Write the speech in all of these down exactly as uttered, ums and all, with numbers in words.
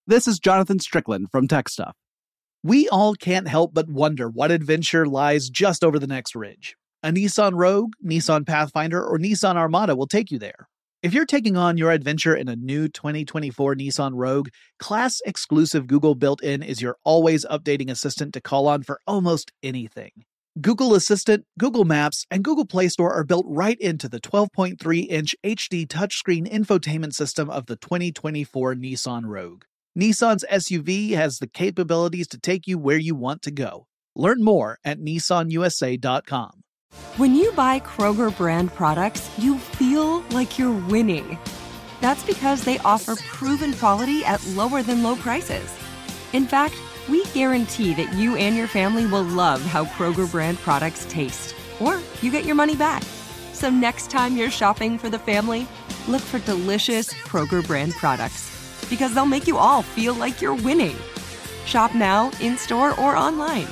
This is Jonathan Strickland from Tech Stuff. We all can't help but wonder what adventure lies just over the next ridge. A Nissan Rogue, Nissan Pathfinder, or Nissan Armada will take you there. If you're taking on your adventure in a new twenty twenty-four Nissan Rogue, class-exclusive Google built-in is your always updating assistant to call on for almost anything. Google Assistant, Google Maps, and Google Play Store are built right into the twelve point three inch H D touchscreen infotainment system of the twenty twenty-four Nissan Rogue. Nissan's S U V has the capabilities to take you where you want to go. Learn more at Nissan U S A dot com. When you buy Kroger brand products, you feel like you're winning. That's because they offer proven quality at lower than low prices. In fact, we guarantee that you and your family will love how Kroger brand products taste, or you get your money back. So next time you're shopping for the family, look for delicious Kroger brand products, because they'll make you all feel like you're winning. Shop now, in-store, or online.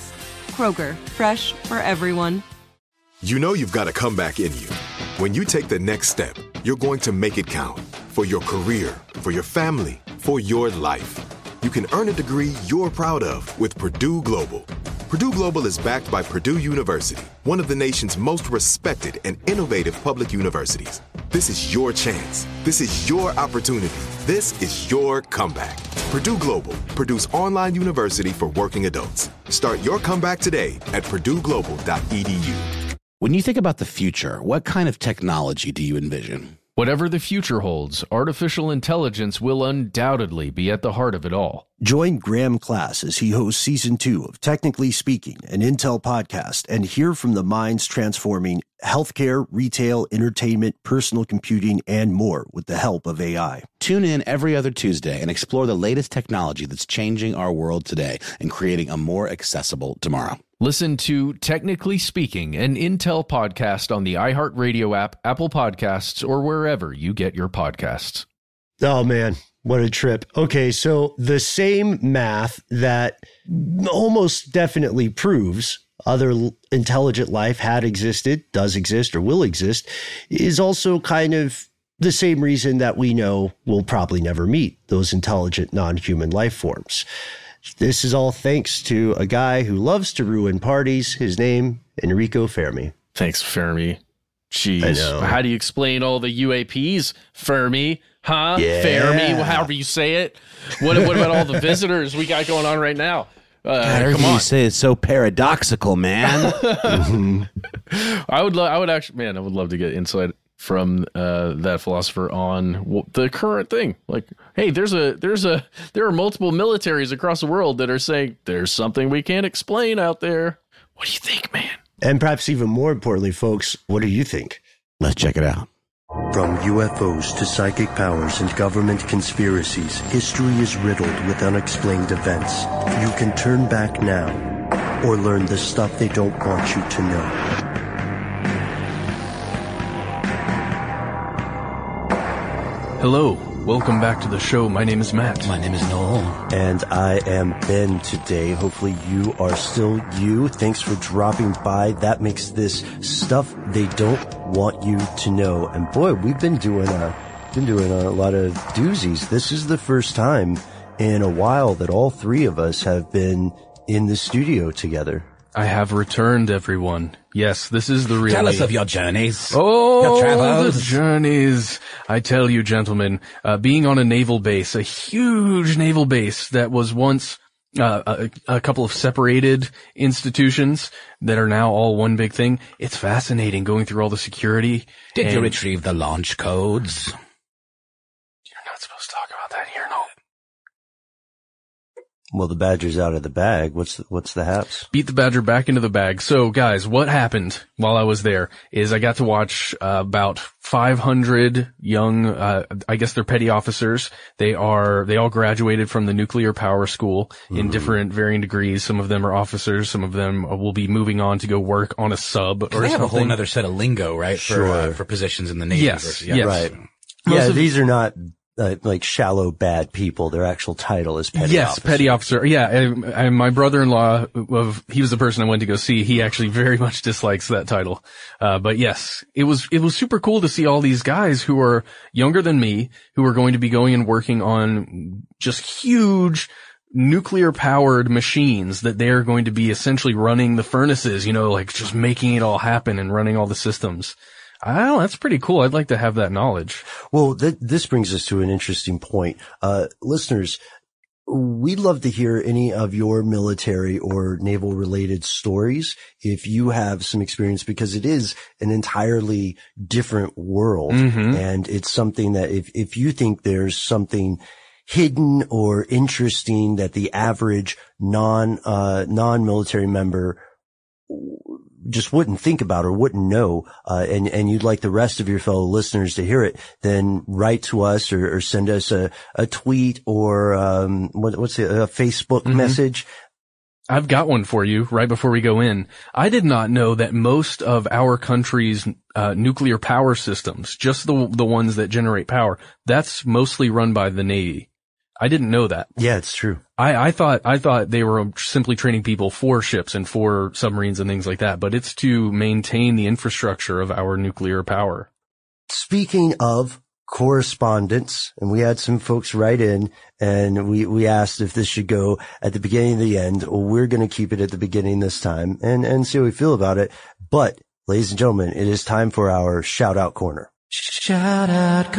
Kroger, fresh for everyone. You know you've got a comeback in you. When you take the next step, you're going to make it count. For your career, for your family, for your life. You can earn a degree you're proud of with Purdue Global. Purdue Global is backed by Purdue University, one of the nation's most respected and innovative public universities. This is your chance. This is your opportunity. This is your comeback. Purdue Global, Purdue's online university for working adults. Start your comeback today at purdue global dot e d u. When you think about the future, what kind of technology do you envision? Whatever the future holds, artificial intelligence will undoubtedly be at the heart of it all. Join Graham Class as he hosts season two of Technically Speaking, an Intel podcast, and hear from the minds transforming healthcare, retail, entertainment, personal computing, and more with the help of A I. Tune in every other Tuesday and explore the latest technology that's changing our world today and creating a more accessible tomorrow. Listen to Technically Speaking, an Intel podcast on the iHeartRadio app, Apple Podcasts, or wherever you get your podcasts. Oh, man, what a trip. Okay, so the same math that almost definitely proves other intelligent life had existed, does exist, or will exist, is also kind of the same reason that we know we'll probably never meet those intelligent non-human life forms. This is all thanks to a guy who loves to ruin parties. His name, Enrico Fermi. Thanks, Fermi. Jeez. How do you explain all the U A Ps, Fermi? Huh? Yeah. Fermi, however you say it. What, what about all the visitors we got going on right now? Uh, God, come on. You say it's so paradoxical, man. I would, lo- I would actually, man, I would love to get insight from uh, that philosopher on w- the current thing. Like, hey, there's a, there's a, there are multiple militaries across the world that are saying there's something we can't explain out there. What do you think, man? And perhaps even more importantly, folks, what do you think? Let's check it out. From U F Os to psychic powers and government conspiracies, history is riddled with unexplained events. You can turn back now or learn the stuff they don't want you to know. Hello, welcome back to the show. My name is Matt. My name is Noel. And I am Ben today. Hopefully you are still you. Thanks for dropping by. That makes this stuff they don't want you to know. And boy, we've been doing a, been doing a lot of doozies. This is the first time in a while that all three of us have been in the studio together. I have returned, everyone. Yes, this is the real. Tell us of your journeys. Oh, your travels. The journeys. I tell you, gentlemen, uh, being on a naval base, a huge naval base that was once uh, a, a couple of separated institutions that are now all one big thing. It's fascinating going through all the security. Did and you retrieve the launch codes? You're not supposed to talk about that here, no. Well, the badger's out of the bag. What's the, what's the haps? Beat the badger back into the bag. So, guys, what happened while I was there is I got to watch uh, about five hundred young, uh, I guess they're petty officers. They are, they all graduated from the nuclear power school in mm-hmm. different varying degrees. Some of them are officers. Some of them will be moving on to go work on a sub or they something. have a whole other set of lingo, right? Sure. For, uh, for positions in the Navy. Yes, versus, yeah, yes. Right. Most yeah, of, these are not uh, like shallow bad people. Their actual title is petty yes, officer. petty officer. Yeah, and, and my brother-in-law, of he was the person I went to go see. He actually very much dislikes that title. Uh, but yes, it was it was super cool to see all these guys who are younger than me, who are going to be going and working on just huge nuclear-powered machines that they're going to be essentially running the furnaces. You know, like just making it all happen and running all the systems. I don't know, that's pretty cool. I'd like to have that knowledge. Well, th- this brings us to an interesting point. Uh, listeners, we'd love to hear any of your military or naval related stories if you have some experience, because it is an entirely different world. Mm-hmm. And it's something that if, if you think there's something hidden or interesting that the average non, uh, non-military member just wouldn't think about or wouldn't know, uh, and, and you'd like the rest of your fellow listeners to hear it, then write to us or, or send us a, a tweet or, um, what, what's it, a Facebook Mm-hmm. message. I've got one for you right before we go in. I did not know that most of our country's uh, nuclear power systems, just the the ones that generate power, that's mostly run by the Navy. I didn't know that. Yeah, it's true. I, I thought, I thought they were simply training people for ships and for submarines and things like that, but it's to maintain the infrastructure of our nuclear power. Speaking of correspondence, and we had some folks write in and we, we asked if this should go at the beginning of the end. Well, we're going to keep it at the beginning this time and, and see how we feel about it. But ladies and gentlemen, it is time for our shout out corner. Shout out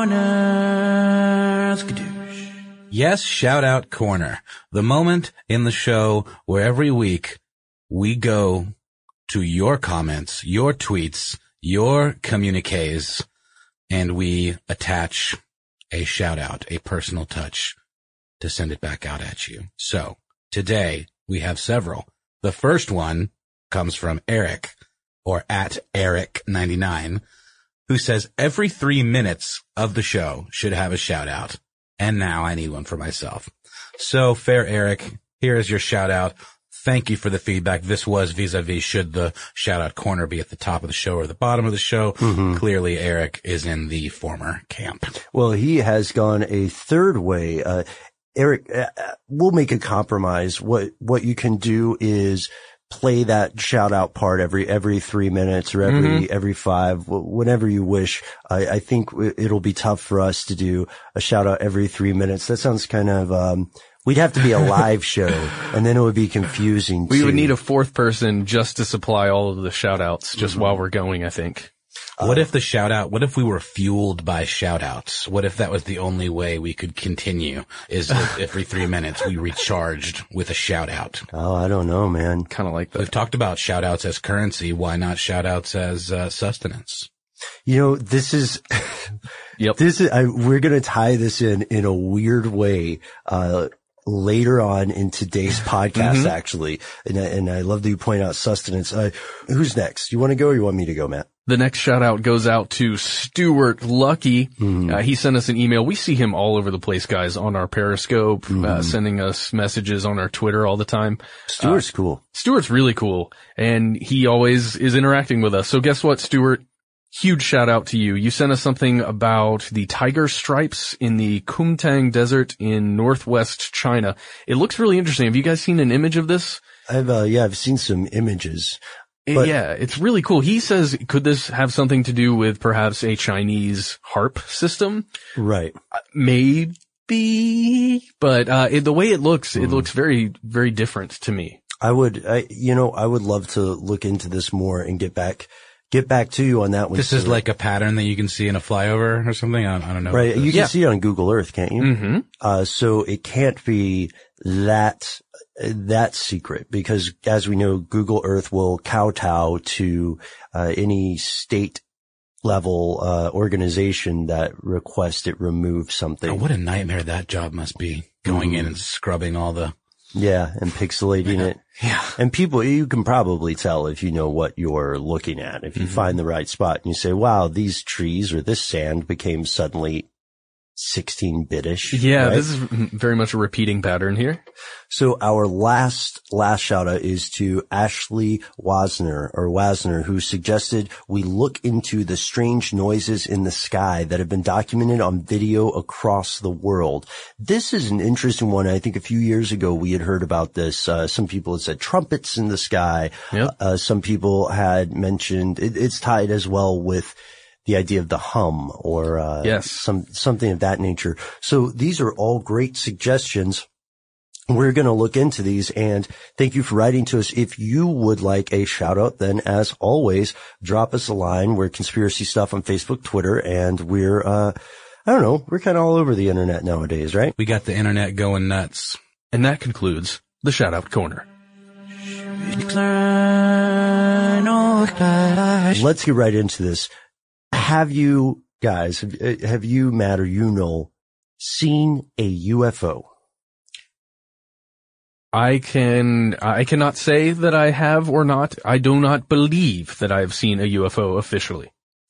corner. Skadoosh. Yes, shout out corner. The moment in the show where every week we go to your comments, your tweets, your communiques, and we attach a shout out, a personal touch to send it back out at you. So today we have several. The first one comes from Eric, or at Eric ninety-nine, who says every three minutes of the show should have a shout out. And now I need one for myself. So, fair Eric, here is your shout out. Thank you for the feedback. This was vis-a-vis should the shout out corner be at the top of the show or the bottom of the show. Mm-hmm. Clearly, Eric is in the former camp. Well, he has gone a third way. Uh, Eric, uh, we'll make a compromise. What, what you can do is play that shout out part every, every three minutes or every, mm-hmm. every five, whenever you wish. I, I think it'll be tough for us to do a shout out every three minutes. That sounds kind of, um, we'd have to be a live show and then it would be confusing. We too. would need a fourth person just to supply all of the shout outs just mm-hmm. while we're going, I think. What uh, if the shout out, what if we were fueled by shout outs? What if that was the only way we could continue is if every three minutes we recharged with a shout out? Oh, I don't know, man. Kind of like that. We've talked about shout outs as currency. Why not shout outs as uh, sustenance? You know, this is, yep. this is, I, we're going to tie this in, in a weird way, uh, later on in today's podcast, mm-hmm. actually. And I, and I love that you point out sustenance. Uh, who's next? You want to go or you want me to go, Matt? The next shout out goes out to Stuart Lucky. Mm. Uh, he sent us an email. We see him all over the place, guys, on our Periscope, mm. uh, sending us messages on our Twitter all the time. Stuart's uh, cool. Stuart's really cool. And he always is interacting with us. So guess what, Stuart? Huge shout out to you. You sent us something about the tiger stripes in the Kumtang Desert in northwest China. It looks really interesting. Have you guys seen an image of this? I've, uh, yeah, I've seen some images. But, yeah, it's really cool. He says, could this have something to do with perhaps a Chinese HARP system? Right. Uh, maybe, but uh it, the way it looks, mm. it looks very, very different to me. I would, I, you know, I would love to look into this more and get back, get back to you on that one. This is like a pattern that you can see in a flyover or something. I, I don't know. Right. You can yeah. see it on Google Earth, can't you? Mm-hmm. Uh, so it can't be that, that secret because as we know, Google Earth will kowtow to, uh, any state level, uh, organization that requests it remove something. Oh, what a nightmare that job must be, going mm-hmm. in and scrubbing all the. Yeah. And pixelating it. Yeah. And people, you can probably tell if you know what you're looking at. If you mm-hmm. find the right spot and you say, wow, these trees or this sand became suddenly sixteen-bit-ish. Yeah, right? this is very much a repeating pattern here. So our last, last shout out is to Ashley Wasner or Wasner, who suggested we look into the strange noises in the sky that have been documented on video across the world. This is an interesting one. I think a few years ago we had heard about this. Uh, some people had said trumpets in the sky. Yep. Uh, some people had mentioned it, it's tied as well with the idea of the hum or, uh, yes. some, something of that nature. So these are all great suggestions. We're going to look into these, and thank you for writing to us. If you would like a shout out, then as always, drop us a line. We're Conspiracy Stuff on Facebook, Twitter, and we're, uh, I don't know, we're kind of all over the internet nowadays, right? We got the internet going nuts. And that concludes the Shout Out Corner. Let's get right into this. Have you guys, have, have you, Matt, or you know, seen a U F O? I can, I cannot say that I have or not. I do not believe that I have seen a U F O officially.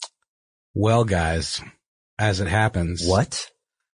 Well, guys, as it happens. What?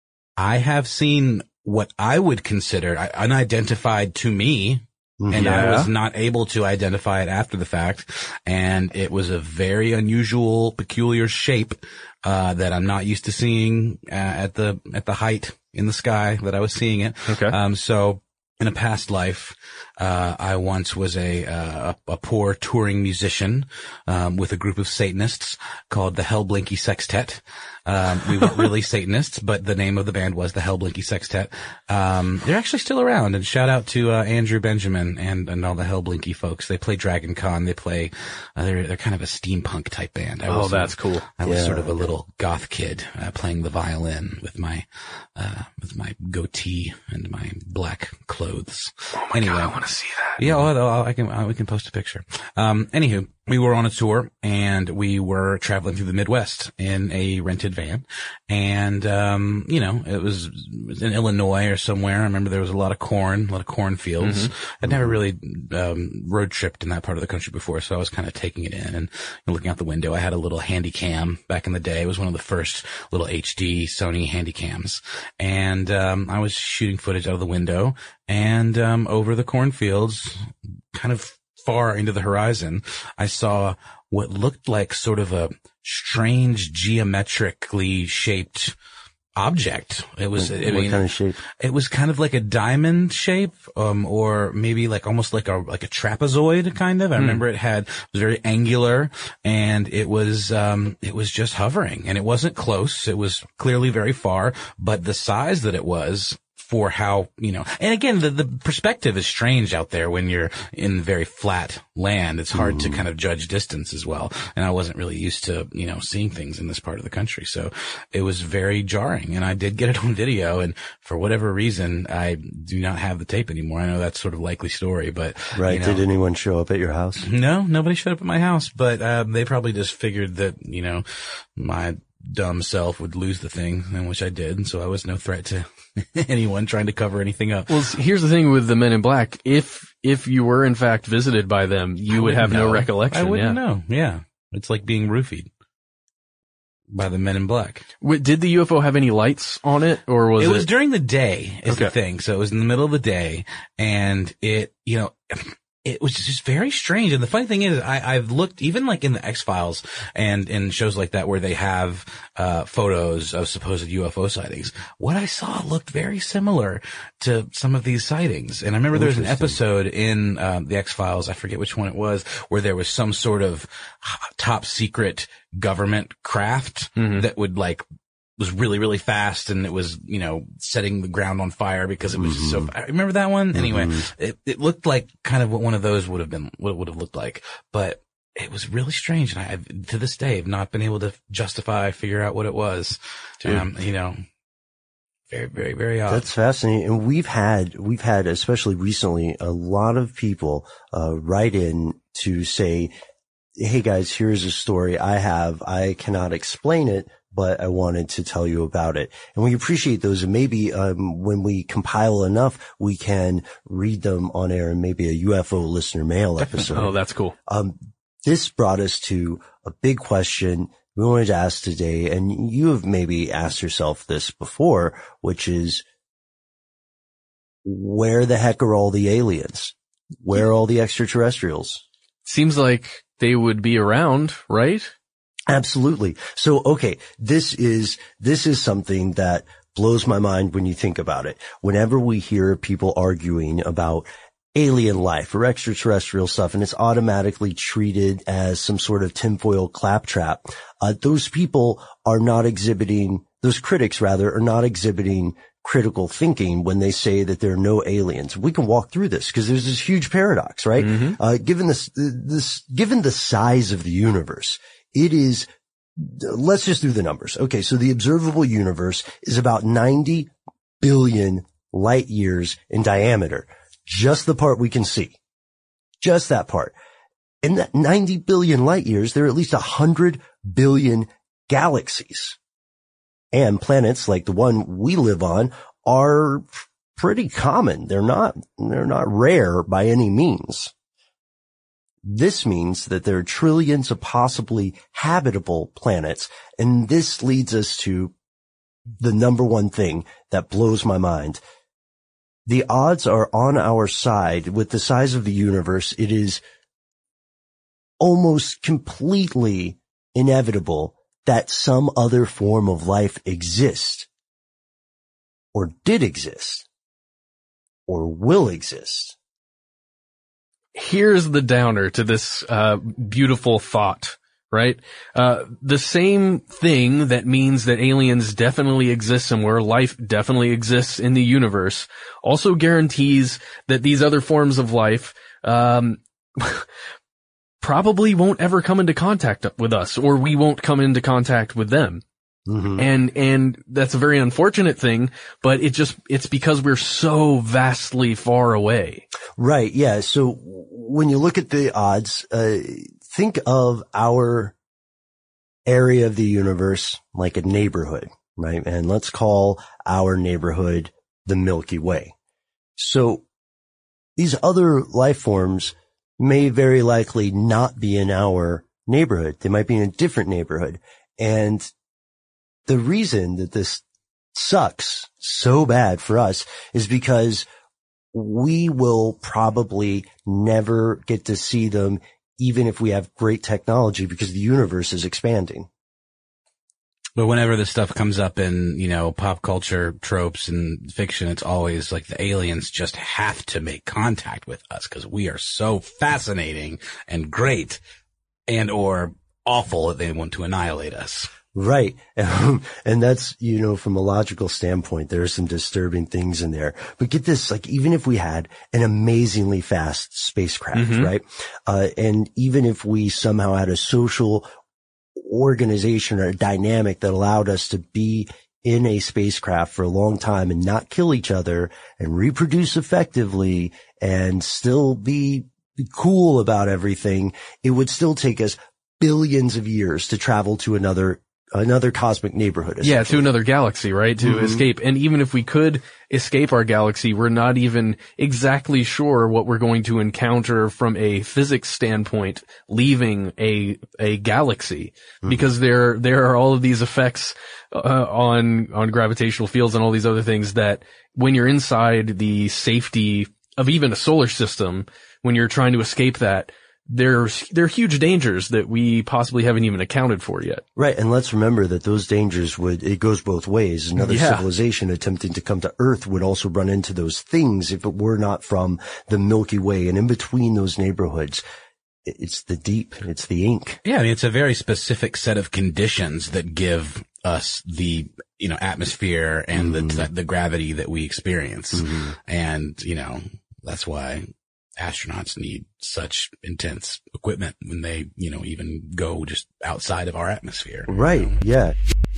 I have seen what I would consider unidentified to me. And Yeah. I was not able to identify it after the fact. And it was a very unusual, peculiar shape, uh, that I'm not used to seeing, uh, at the, at the height in the sky that I was seeing it. Okay. Um, so in a past life, uh, I once was a, uh, a, a poor touring musician, um, with a group of Satanists called the Hellblinky Sextet. Um, we weren't really Satanists, but the name of the band was the Hellblinky Sextet. Um, they're actually still around, and shout out to, uh, Andrew Benjamin and, and all the Hellblinky folks. They play Dragon Con. They play, uh, they're, they're kind of a steampunk type band. I Oh, was, that's cool. I was Yeah. sort of a little goth kid, uh, playing the violin with my, uh, with my goatee and my black clothes. Oh my anyway, God, I want to see that. yeah, well, I'll- I can, uh, we can post a picture. Um, anywho, we were on a tour and we were traveling through the Midwest in a rented van. And, um, you know, it was, it was in Illinois or somewhere. I remember there was a lot of corn, a lot of cornfields. Mm-hmm. I'd never really, um, road tripped in that part of the country before. So I was kind of taking it in and looking out the window. I had a little handy cam back in the day. It was one of the first little H D Sony handy cams. And, um, I was shooting footage out of the window and, um, over the cornfields, kind of far into the horizon, I saw what looked like sort of a strange geometrically shaped object. It was, What I mean, kind of shape? it was kind of like a diamond shape, um, or maybe like almost like a, like a trapezoid kind of. I remember it had, it was very angular and it was, um, it was just hovering and it wasn't close. It was clearly very far, but the size that it was, for how, you know, and again, the, the perspective is strange out there when you're in very flat land. It's hard to kind of judge distance as well. And I wasn't really used to, you know, seeing things in this part of the country. So it was very jarring, and I did get it on video. And for whatever reason, I do not have the tape anymore. I know that's sort of a likely story, but Right. you know, Did anyone show up at your house? no, nobody showed up at my house, but, um, they probably just figured that, you know, my dumb self would lose the thing, and which I did. And so I was no threat to anyone trying to cover anything up. Well, s- here's the thing with the Men in Black. If, if you were in fact visited by them, you I would have wouldn't no know. recollection. I wouldn't yeah. know. Yeah. It's like being roofied by the Men in Black. W- Did the U F O have any lights on it, or was it it? was during the day is the Okay. thing. So it was in the middle of the day, and it, you know, it was just very strange. And the funny thing is, I, I've looked even like in the X-Files and in shows like that where they have, uh, photos of supposed U F O sightings. What I saw looked very similar to some of these sightings. And I remember there was an episode in, um, the X-Files, I forget which one it was, where there was some sort of top secret government craft that would like, was really, really fast, and it was, you know, setting the ground on fire because it was just so, I remember that one? Anyway, it, it looked like kind of what one of those would have been, what it would have looked like, but it was really strange. And I, I've, to this day, have not been able to justify, figure out what it was. Um, you know, very, very, very odd. That's fascinating. And we've had, we've had, especially recently, a lot of people, uh, write in to say, hey guys, here's a story I have. I cannot explain it, but I wanted to tell you about it. And we appreciate those. And maybe, um, when we compile enough, we can read them on air in maybe a U F O listener mail episode. Oh, that's cool. Um, this brought us to a big question we wanted to ask today, and you have maybe asked yourself this before, which is, where the heck are all the aliens? Where are all the extraterrestrials? Seems like they would be around, right? Absolutely. So, okay, this is, this is something that blows my mind when you think about it. Whenever we hear people arguing about alien life or extraterrestrial stuff, and it's automatically treated as some sort of tinfoil claptrap, uh, those people are not exhibiting, those critics rather, are not exhibiting critical thinking when they say that there are no aliens. We can walk through this because there's this huge paradox, right? Mm-hmm. Uh, given this, this, given the size of the universe, it is, let's just do the numbers. Okay. So the observable universe is about ninety billion light years in diameter. Just the part we can see. Just that part. In that ninety billion light years, there are at least one hundred billion galaxies. And planets like the one we live on are pretty common. They're not, they're not rare by any means. This means that there are trillions of possibly habitable planets. And this leads us to the number one thing that blows my mind. The odds are on our side. With the size of the universe, it is almost completely inevitable that some other form of life exists, or did exist, or will exist. Here's the downer to this uh beautiful thought, right? Uh the same thing that means that aliens definitely exist somewhere, life definitely exists in the universe, also guarantees that these other forms of life um probably won't ever come into contact with us, or we won't come into contact with them. Mm-hmm. And, and that's a very unfortunate thing, but it just, it's because we're so vastly far away. Right. Yeah. So when you look at the odds, uh, think of our area of the universe like a neighborhood, right? And let's call our neighborhood the Milky Way. So these other life forms may very likely not be in our neighborhood. They might be in a different neighborhood. And the reason that this sucks so bad for us is because we will probably never get to see them, even if we have great technology, because the universe is expanding. But whenever this stuff comes up in, you know, pop culture tropes and fiction, it's always like the aliens just have to make contact with us because we are so fascinating and great and or awful that they want to annihilate us. Right. Um, and that's, you know, from a logical standpoint, there are some disturbing things in there. But get this, like, even if we had an amazingly fast spacecraft, mm-hmm. right? Uh, and even if we somehow had a social organization or a dynamic that allowed us to be in a spacecraft for a long time and not kill each other and reproduce effectively and still be cool about everything, it would still take us billions of years to travel to another another cosmic neighborhood. Yeah, to another galaxy, right? To mm-hmm. escape. And even if we could escape our galaxy, we're not even exactly sure what we're going to encounter from a physics standpoint leaving a a galaxy. Mm-hmm. Because there there are all of these effects uh, on on gravitational fields and all these other things that when you're inside the safety of even a solar system, when you're trying to escape that, There's, there are huge dangers that we possibly haven't even accounted for yet. Right. And let's remember that those dangers would, it goes both ways. Another yeah. civilization attempting to come to Earth would also run into those things if it were not from the Milky Way. And in between those neighborhoods, it's the deep, it's the ink. Yeah. I mean, it's a very specific set of conditions that give us the, you know, atmosphere and mm-hmm. the, the gravity that we experience. Mm-hmm. And, you know, that's why astronauts need such intense equipment when they, you know, even go just outside of our atmosphere. Right. You know? Yeah.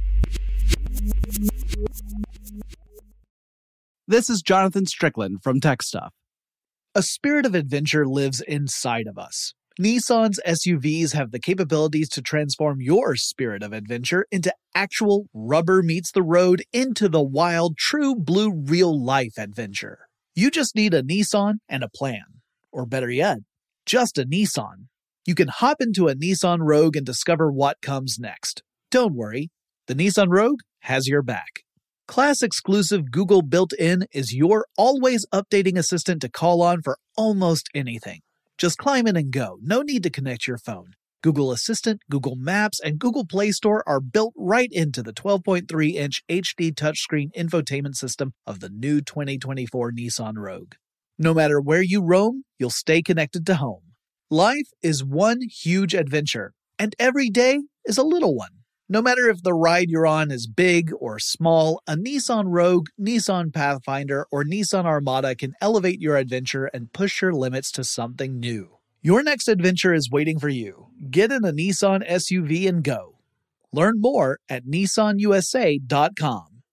This is Jonathan Strickland from Tech Stuff. A spirit of adventure lives inside of us. Nissan's S U Vs have the capabilities to transform your spirit of adventure into actual rubber meets the road into the wild, true blue real life adventure. You just need a Nissan and a plan. Or better yet, just a Nissan. You can hop into a Nissan Rogue and discover what comes next. Don't worry, the Nissan Rogue has your back. Class-exclusive Google built-in is your always-updating assistant to call on for almost anything. Just climb in and go. No need to connect your phone. Google Assistant, Google Maps, and Google Play Store are built right into the twelve point three inch H D touchscreen infotainment system of the new twenty twenty-four Nissan Rogue. No matter where you roam, you'll stay connected to home. Life is one huge adventure, and every day is a little one. No matter if the ride you're on is big or small, a Nissan Rogue, Nissan Pathfinder, or Nissan Armada can elevate your adventure and push your limits to something new. Your next adventure is waiting for you. Get in a Nissan S U V and go. Learn more at Nissan U S A dot com.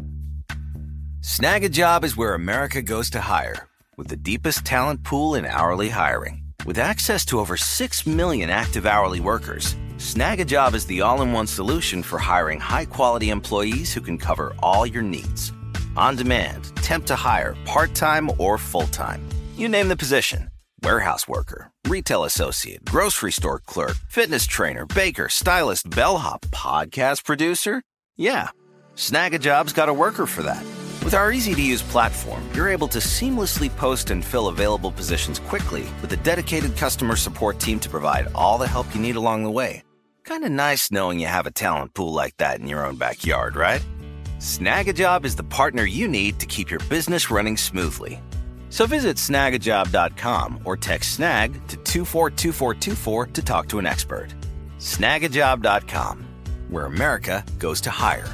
Snag a Job is where America goes to hire, with the deepest talent pool in hourly hiring. With access to over six million active hourly workers, Snag a Job is the all-in-one solution for hiring high-quality employees who can cover all your needs. On demand, temp to hire, part-time or full-time. You name the position. Warehouse worker, retail associate, grocery store clerk, fitness trainer, baker, stylist, bellhop, podcast producer? Yeah, Snag a Job's got a worker for that. With our easy-to-use platform, you're able to seamlessly post and fill available positions quickly with a dedicated customer support team to provide all the help you need along the way. Kind of nice knowing you have a talent pool like that in your own backyard, right? Snag a Job is the partner you need to keep your business running smoothly. So visit snag a job dot com or text SNAG to two four two four two four to talk to an expert. snag a job dot com, where America goes to hire.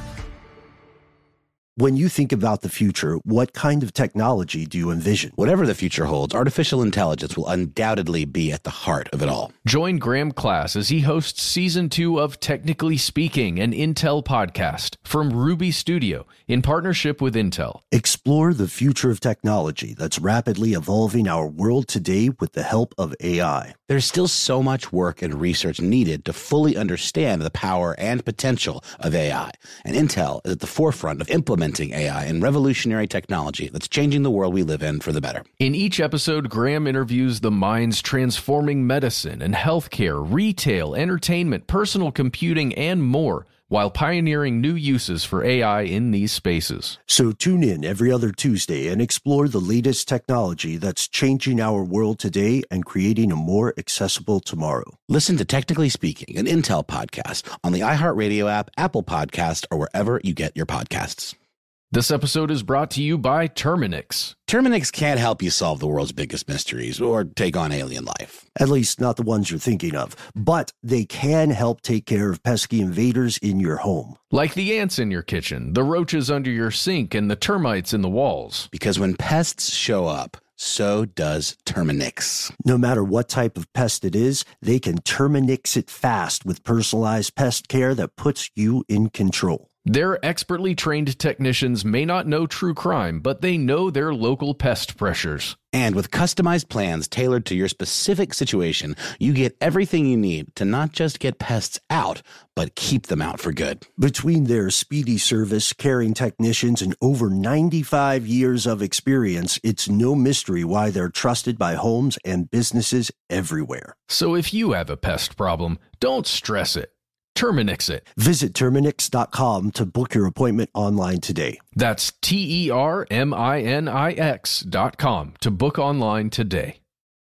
When you think about the future, what kind of technology do you envision? Whatever the future holds, artificial intelligence will undoubtedly be at the heart of it all. Join Graham Class as he hosts Season two of Technically Speaking, an Intel podcast from Ruby Studio in partnership with Intel. Explore the future of technology that's rapidly evolving our world today with the help of A I. There's still so much work and research needed to fully understand the power and potential of A I, and Intel is at the forefront of implementing A I and revolutionary technology that's changing the world we live in for the better. In each episode, Graham interviews the minds transforming medicine and healthcare, retail, entertainment, personal computing, and more, while pioneering new uses for A I in these spaces. So tune in every other Tuesday and explore the latest technology that's changing our world today and creating a more accessible tomorrow. Listen to Technically Speaking, an Intel podcast on the iHeartRadio app, Apple Podcast, or wherever you get your podcasts. This episode is brought to you by Terminix. Terminix can't help you solve the world's biggest mysteries or take on alien life. At least not the ones you're thinking of. But they can help take care of pesky invaders in your home. Like the ants in your kitchen, the roaches under your sink, and the termites in the walls. Because when pests show up, so does Terminix. No matter what type of pest it is, they can Terminix it fast with personalized pest care that puts you in control. Their expertly trained technicians may not know true crime, but they know their local pest pressures. And with customized plans tailored to your specific situation, you get everything you need to not just get pests out, but keep them out for good. Between their speedy service, caring technicians, and over ninety-five years of experience, it's no mystery why they're trusted by homes and businesses everywhere. So if you have a pest problem, don't stress it. Terminix it. Visit Terminix dot com to book your appointment online today. That's T E R M I N I X dot com to book online today.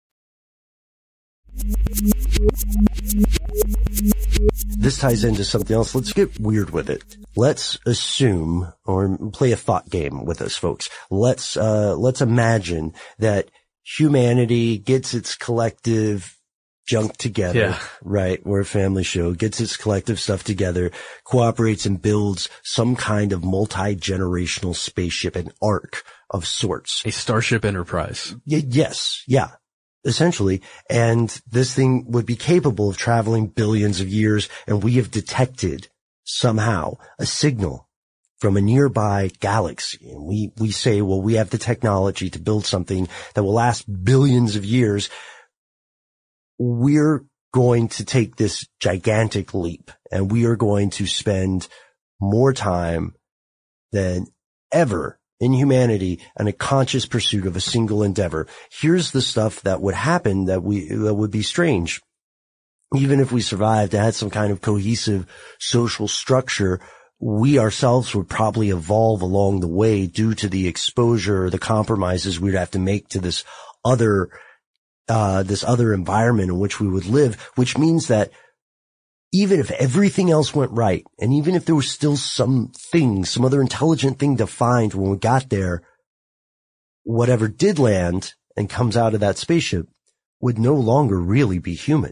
This ties into something else. Let's get weird with it. Let's assume, or play a thought game with us, folks. Let's, uh, let's imagine that humanity gets its collective junk together, yeah. right? We're a family show, gets its collective stuff together, cooperates and builds some kind of multi-generational spaceship, an ark of sorts. A Starship Enterprise. Y- yes. Yeah. Essentially. And this thing would be capable of traveling billions of years, and we have detected somehow a signal from a nearby galaxy. And we, we say, well, we have the technology to build something that will last billions of years. We're going to take this gigantic leap, and we are going to spend more time than ever in humanity in a conscious pursuit of a single endeavor. Here's the stuff that would happen that we, that would be strange. even if we survived and had some kind of cohesive social structure, we ourselves would probably evolve along the way due to the exposure, the compromises we'd have to make to this other, uh, this other environment in which we would live, which means that even if everything else went right, and even if there was still some thing, some other intelligent thing to find when we got there, whatever did land and comes out of that spaceship would no longer really be human.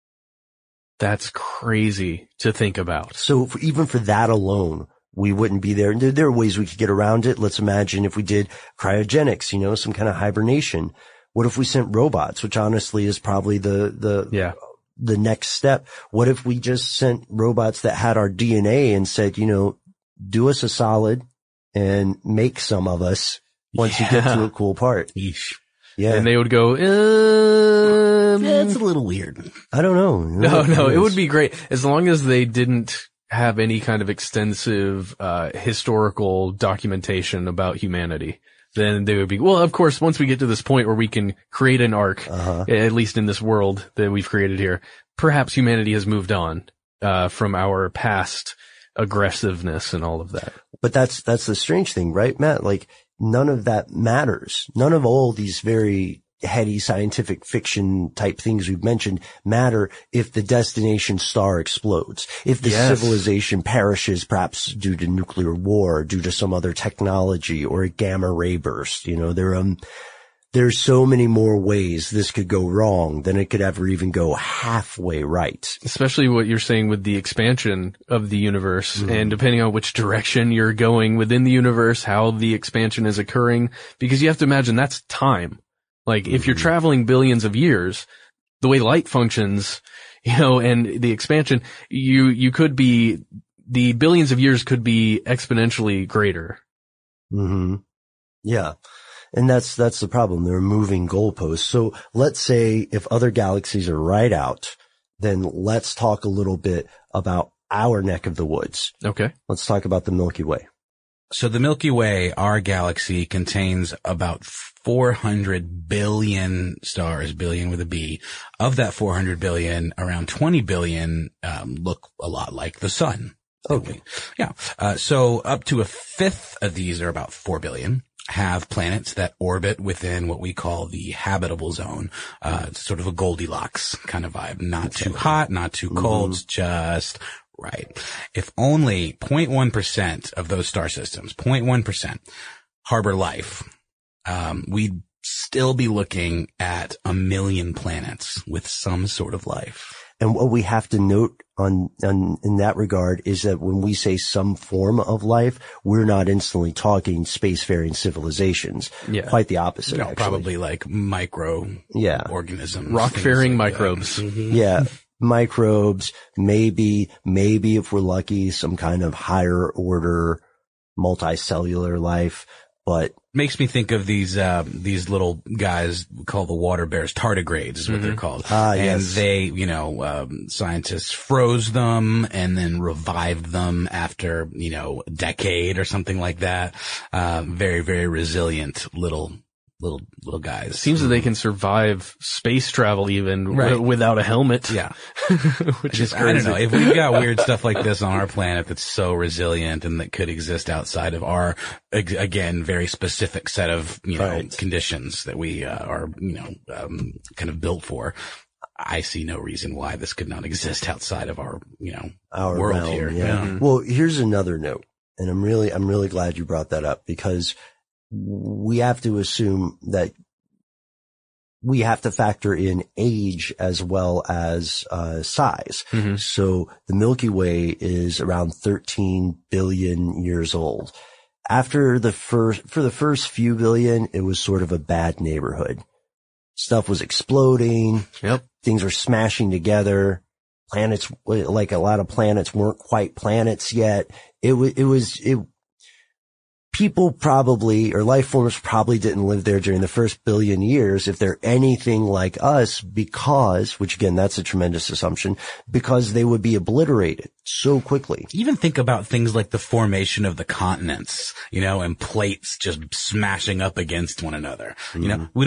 That's crazy to think about. So for, even for that alone, we wouldn't be there. there. There are ways we could get around it. Let's imagine if we did cryogenics, you know, some kind of hibernation. What if we sent robots, which honestly is probably the, the, yeah. the next step? What if we just sent robots that had our D N A and said, you know, do us a solid and make some of us once yeah. you get to a cool part? Eesh. Yeah. And they would go, um, yeah, it's a little weird. I don't know. No, no, it would be great as long as they didn't have any kind of extensive, uh, historical documentation about humanity. Then they would be, well, of course, once we get to this point where we can create an arc, uh-huh. at least in this world that we've created here, perhaps humanity has moved on, uh, from our past aggressiveness and all of that. But that's, that's the strange thing, right, Matt? Like, none of that matters. None of all these very heady scientific fiction type things we've mentioned matter if the destination star explodes, if the yes. civilization perishes perhaps due to nuclear war, due to some other technology or a gamma ray burst. You know, there, um, there's so many more ways this could go wrong than it could ever even go halfway right. Especially what you're saying with the expansion of the universe, mm-hmm. and depending on which direction you're going within the universe, how the expansion is occurring, because you have to imagine that's time. Like, mm-hmm. if you're traveling billions of years, the way light functions, you know, and the expansion, you, you could be, the billions of years could be exponentially greater. Mm-hmm. Yeah. And that's, that's the problem. They're moving goalposts. So let's say if other galaxies are right out, then let's talk a little bit about our neck of the woods. Okay. Let's talk about the Milky Way. So the Milky Way, our galaxy, contains about four hundred billion stars, billion with a B. Of that four hundred billion, around twenty billion, um, look a lot like the sun. Okay. Yeah. Uh, so up to a fifth of these, or about four billion, have planets that orbit within what we call the habitable zone. Uh, it's sort of a Goldilocks kind of vibe. Not too hot, not too cold, mm-hmm. just right. If only zero point one percent of those star systems, zero point one percent, harbor life, um, we'd still be looking at a million planets with some sort of life. And what we have to note on, on, in that regard is that when we say some form of life, we're not instantly talking spacefaring civilizations. Yeah. Quite the opposite. No, actually. Probably like micro yeah. organisms. Rock-faring like microbes. Mm-hmm. Yeah. Microbes, maybe, maybe if we're lucky, some kind of higher order multicellular life. But makes me think of these, uh, these little guys called the water bears. Tardigrades is what mm-hmm. they're called. Ah, and yes. they, you know, um, scientists froze them and then revived them after, you know, a decade or something like that. Uh, very, very resilient little, little, little guys. It seems that they can survive space travel even right. w- without a helmet. Yeah. Which just, is crazy. I don't know. If we've got weird stuff like this on our planet that's so resilient and that could exist outside of our, again, very specific set of, you know, right. conditions that we uh, are, you know, um, kind of built for, I see no reason why this could not exist outside of our, you know, our world realm, here. Yeah. Yeah. Well, here's another note, and I'm really, I'm really glad you brought that up, because we have to assume that we have to factor in age as well as uh size. Mm-hmm. So the Milky Way is around thirteen billion years old. After the first, for the first few billion, it was sort of a bad neighborhood. Stuff was exploding. Yep. Things were smashing together. Planets, like a lot of planets, weren't quite planets yet. It was, it was, it, people probably, or life forms probably didn't live there during the first billion years if they're anything like us, because, which again, that's a tremendous assumption, because they would be obliterated so quickly. Even think about things like the formation of the continents, you know, and plates just smashing up against one another. Mm. You know, we don't,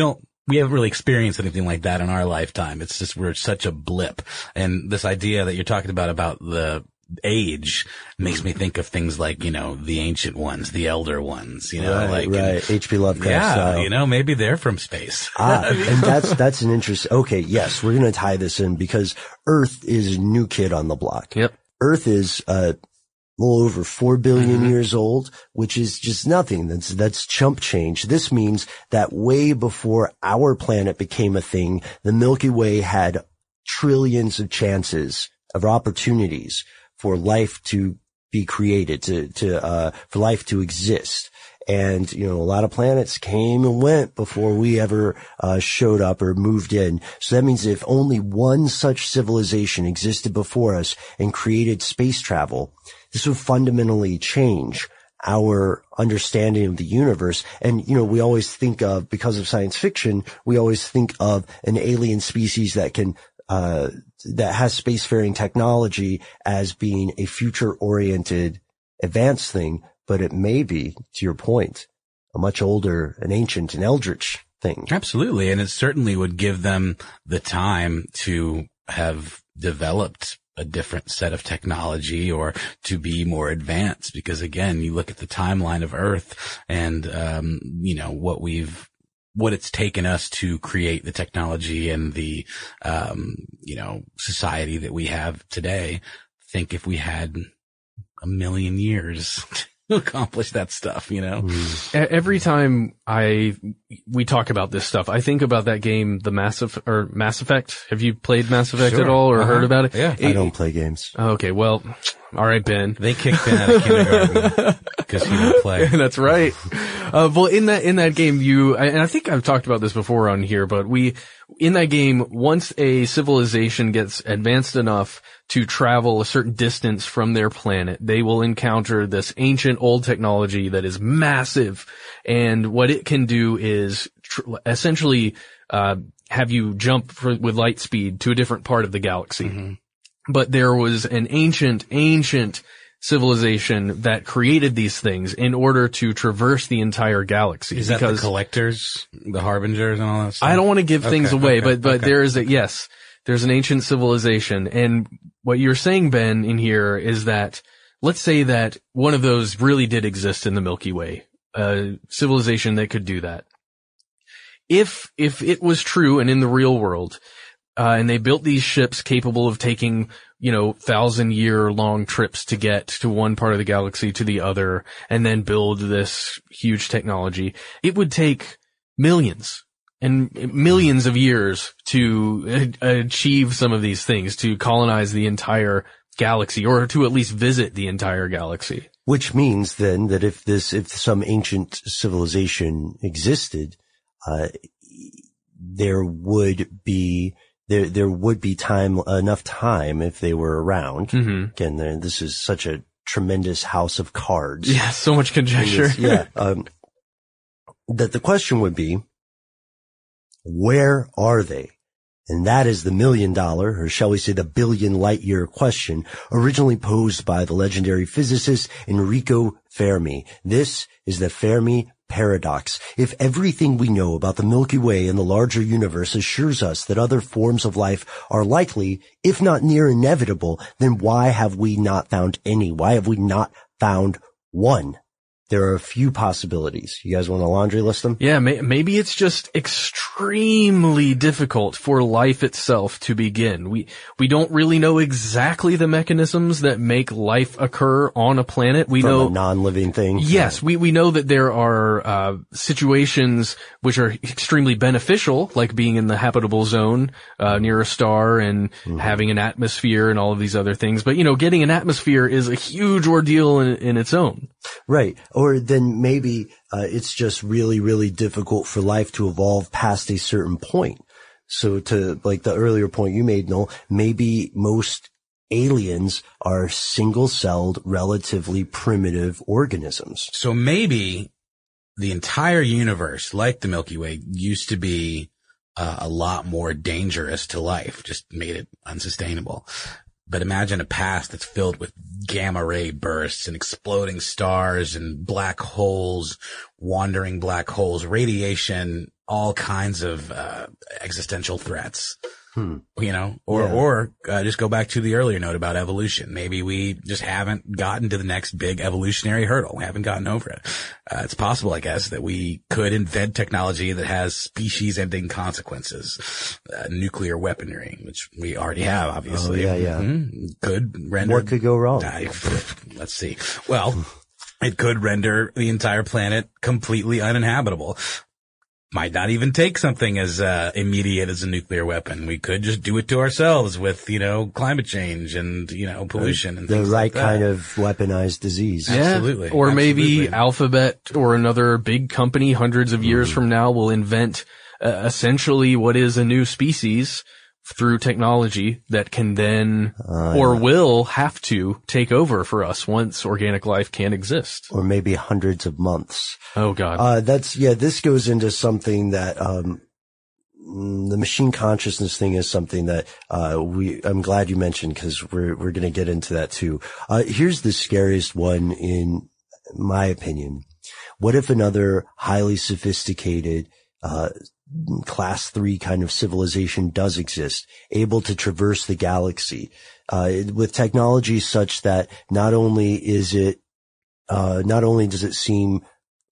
we haven't really experienced anything like that in our lifetime. It's just, we're such a blip. And this idea that you're talking about, about the age makes me think of things like, you know, the ancient ones, the elder ones, you know, right, like, right. H P Lovecraft yeah, style. you know, maybe they're from space. Ah, and that's, that's an interest. Okay. Yes. We're going to tie this in because Earth is a new kid on the block. Yep. Earth is, uh, a little over four billion Mm-hmm. years old, which is just nothing. That's, that's chump change. This means that way before our planet became a thing, the Milky Way had trillions of chances of opportunities for life to be created, to, to, uh, for life to exist. And, you know, a lot of planets came and went before we ever, uh, showed up or moved in. So that means if only one such civilization existed before us and created space travel, this would fundamentally change our understanding of the universe. And, you know, we always think of, because of science fiction, we always think of an alien species that can, uh, that has spacefaring technology as being a future-oriented, advanced thing, but it may be, to your point, a much older, an ancient, an eldritch thing. Absolutely. And it certainly would give them the time to have developed a different set of technology or to be more advanced. Because again, you look at the timeline of Earth and, um, you know, what we've, what it's taken us to create the technology and the, um, you know, society that we have today. Think if we had a million years to accomplish that stuff, you know? Mm. Every time I, we talk about this stuff, I think about that game, the Mass Effect, or Mass Effect. Have you played Mass Effect Sure. at all or uh-huh. heard about it? Yeah. I don't play games. Okay. Well, all right, Ben. They kicked Ben out of kindergarten because he didn't play. That's right. Uh, well, in that, in that game, you, and I think I've talked about this before on here, but we, in that game, once a civilization gets advanced enough to travel a certain distance from their planet, they will encounter this ancient old technology that is massive. And what it can do is tr- essentially, uh, have you jump for, with light speed to a different part of the galaxy. Mm-hmm. But there was an ancient, ancient civilization that created these things in order to traverse the entire galaxy. Is that the collectors, the harbingers and all that stuff? I don't want to give things okay, away, okay, but, but okay. there is a, yes, there's an ancient civilization. And what you're saying, Ben, in here is that, let's say that one of those really did exist in the Milky Way, a civilization that could do that. If, if it was true and in the real world, Uh, and they built these ships capable of taking, you know, thousand year long trips to get to one part of the galaxy to the other and then build this huge technology. It would take millions and millions of years to uh, achieve some of these things, to colonize the entire galaxy or to at least visit the entire galaxy. Which means then that if this, if some ancient civilization existed, uh, there would be There, there would be time, enough time if they were around. Mm-hmm. Again, there, this is such a tremendous house of cards. Yeah, so much conjecture. yeah. Um, that the question would be, where are they? And that is the million dollar, or shall we say the billion light year question, originally posed by the legendary physicist Enrico Fermi. This is the Fermi paradox. If everything we know about the Milky Way and the larger universe assures us that other forms of life are likely, if not near inevitable, then why have we not found any? Why have we not found one? There are a few possibilities. You guys want to laundry list them? Yeah, may- maybe it's just extremely difficult for life itself to begin. We we don't really know exactly the mechanisms that make life occur on a planet. We From know a non-living thing. Yes, we we know that there are uh situations which are extremely beneficial, like being in the habitable zone uh near a star and mm-hmm. having an atmosphere and all of these other things. But you know, getting an atmosphere is a huge ordeal in, in its own. Right. Or then maybe uh, it's just really, really difficult for life to evolve past a certain point. So to like the earlier point you made, Noel, maybe most aliens are single-celled, relatively primitive organisms. So maybe the entire universe, like the Milky Way, used to be uh, a lot more dangerous to life, just made it unsustainable. But imagine a past that's filled with gamma ray bursts and exploding stars and black holes, wandering black holes. Radiation all kinds of uh, existential threats. Hmm. You know, or, Yeah. or, uh, just go back to the earlier note about evolution. Maybe we just haven't gotten to the next big evolutionary hurdle. We haven't gotten over it. Uh, it's possible, I guess, that we could invent technology that has species ending consequences. Uh, nuclear weaponry, which we already have, obviously. Oh, yeah, yeah. Mm-hmm. Could render. What could go wrong? I, let's see. Well, it could render the entire planet completely uninhabitable. Might not even take something as uh, immediate as a nuclear weapon. We could just do it to ourselves with, you know, climate change and, you know, pollution and the things right like that. kind of weaponized disease. Yeah. Absolutely. Or maybe Absolutely. Alphabet or another big company hundreds of years from now will invent uh, essentially what is a new species through technology that can then Uh, or yeah. will have to take over for us once organic life can't exist. Or maybe hundreds of months. Oh God. Uh, that's, yeah, this goes into something that, um, mm, the machine consciousness thing is something that, uh, we, I'm glad you mentioned because we're, we're going to get into that too. Uh, here's the scariest one in my opinion. What if another highly sophisticated, uh, class three kind of civilization does exist, able to traverse the galaxy, uh, with technology such that not only is it, uh, not only does it seem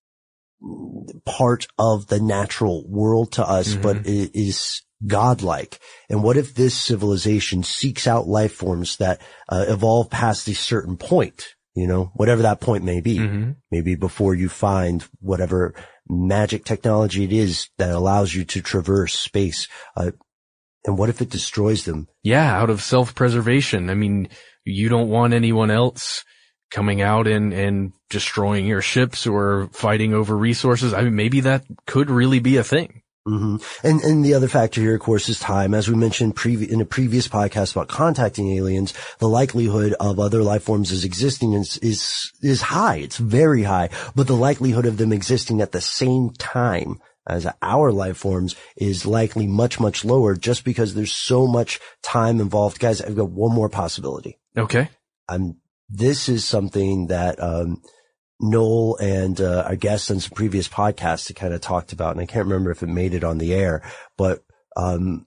part of the natural world to us, Mm-hmm. but it is godlike. And what if this civilization seeks out life forms that uh, evolve past a certain point, you know, whatever that point may be, Mhm. maybe before you find whatever magic technology it is that allows you to traverse space. Uh, and what if it destroys them? Yeah, out of self-preservation. I mean, you don't want anyone else coming out and, and destroying your ships or fighting over resources. I mean, maybe that could really be a thing. hmm And, and the other factor here, of course, is time. As we mentioned previ- in a previous podcast about contacting aliens, the likelihood of other life forms as existing is, is, is high. It's very high. But the likelihood of them existing at the same time as our life forms is likely much, much lower just because there's so much time involved. Guys, I've got one more possibility. Okay. I'm, this is something that, um, Noel and uh, our guests on some previous podcasts had kind of talked about, and I can't remember if it made it on the air, but um,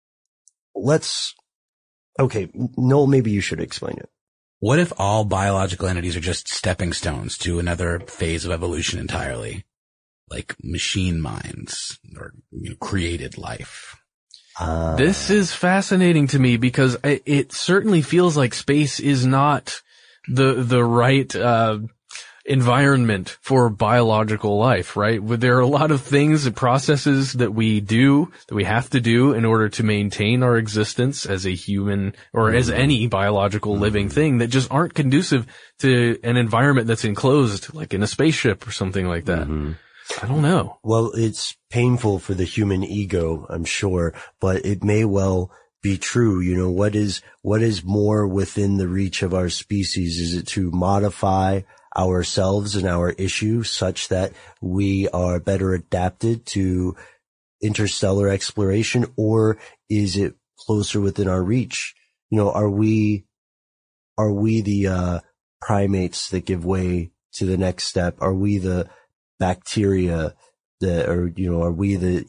let's, okay, Noel, maybe you should explain it. What if all biological entities are just stepping stones to another phase of evolution entirely? Like machine minds or, you know, created life. Uh, This is fascinating to me because it, it certainly feels like space is not the, the right, uh, environment for biological life, right? There are a lot of things and processes that we do, that we have to do in order to maintain our existence as a human or as any biological living thing that just aren't conducive to an environment that's enclosed, like in a spaceship or something like that. Mm-hmm. I don't know. Well, it's painful for the human ego, I'm sure, but it may well be true. You know, what is, what is more within the reach of our species? Is it to modify ourselves and our issue such that we are better adapted to interstellar exploration, or is it closer within our reach? You know, are we, are we the, uh, primates that give way to the next step? Are we the bacteria that, or, you know, are we the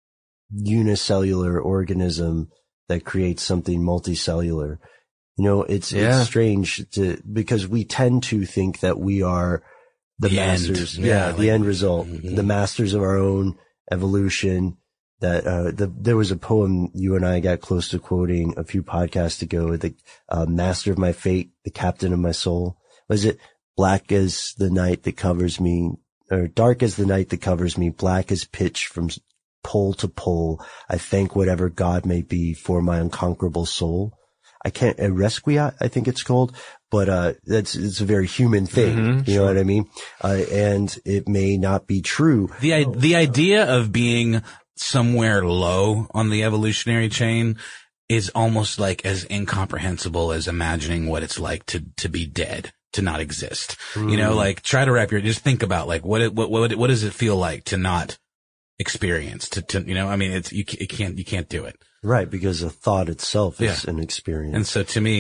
unicellular organism that creates something multicellular? You know, it's, Yeah. it's strange to, because we tend to think that we are the, The end. masters. Yeah, Yeah, like- the end result, Mhm. the masters of our own evolution. That, uh, the, there was a poem you and I got close to quoting a few podcasts ago, the, uh, master of my fate, the captain of my soul. Was it black as the night that covers me, or dark as the night that covers me, black as pitch from pole to pole? I thank whatever God may be for my unconquerable soul. I can't, uh, Requiescat, I think it's called, but, uh, that's, it's a very human thing. Mhm, you know what I mean? Uh, and it may not be true. The, i- the idea of being somewhere low on the evolutionary chain is almost like as incomprehensible as imagining what it's like to, to be dead, to not exist. You know, like try to wrap your, just think about like what, it, what, what, what does it feel like to not experience, to, to, you know, I mean, it's, you, you can't, you can't do it. Right, because the thought itself is Yeah. an experience. And so to me,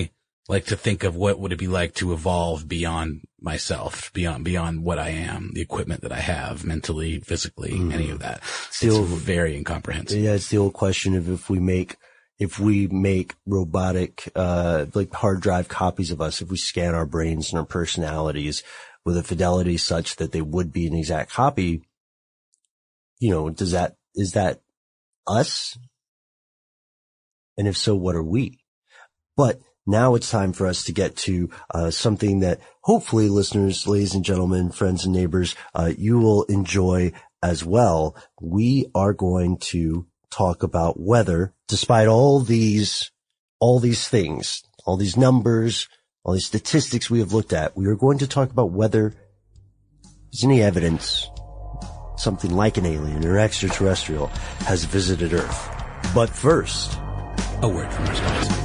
like to think of what would it be like to evolve beyond myself, beyond, beyond what I am, the equipment that I have mentally, physically, mm. any of that. It's, it's old, very incomprehensible. Yeah. It's the old question of if we make, if we make robotic, uh, like hard drive copies of us, if we scan our brains and our personalities with a fidelity such that they would be an exact copy, you know, does that, is that us? And if so, what are we? But now it's time for us to get to uh, something that hopefully listeners, ladies and gentlemen, friends and neighbors, uh, you will enjoy as well. We are going to talk about whether, despite all these, all these things, all these numbers, all these statistics we have looked at, we are going to talk about whether there's any evidence something like an alien or extraterrestrial has visited Earth. But first, a word from our sponsor.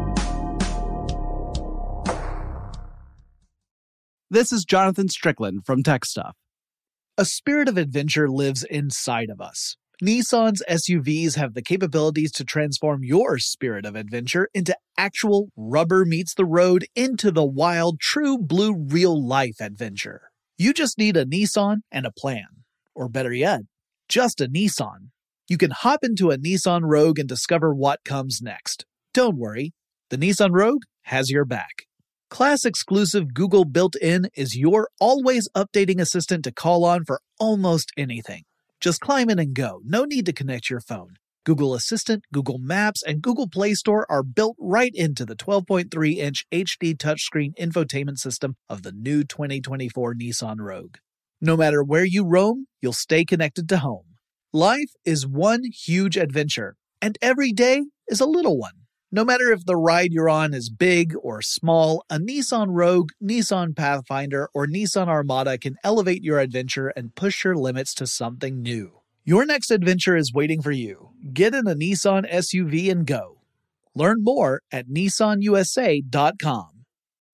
This is Jonathan Strickland from Tech Stuff. A spirit of adventure lives inside of us. Nissan's S U Vs have the capabilities to transform your spirit of adventure into actual rubber meets the road, into the wild, true blue real life adventure. You just need a Nissan and a plan. Or better yet, just a Nissan. You can hop into a Nissan Rogue and discover what comes next. Don't worry, the Nissan Rogue has your back. Class-exclusive Google built-in is your always-updating assistant to call on for almost anything. Just climb in and go. No need to connect your phone. Google Assistant, Google Maps, and Google Play Store are built right into the twelve point three inch H D touchscreen infotainment system of the new twenty twenty-four Nissan Rogue. No matter where you roam, you'll stay connected to home. Life is one huge adventure, and every day is a little one. No matter if the ride you're on is big or small, a Nissan Rogue, Nissan Pathfinder, or Nissan Armada can elevate your adventure and push your limits to something new. Your next adventure is waiting for you. Get in a Nissan S U V and go. Learn more at Nissan U S A dot com.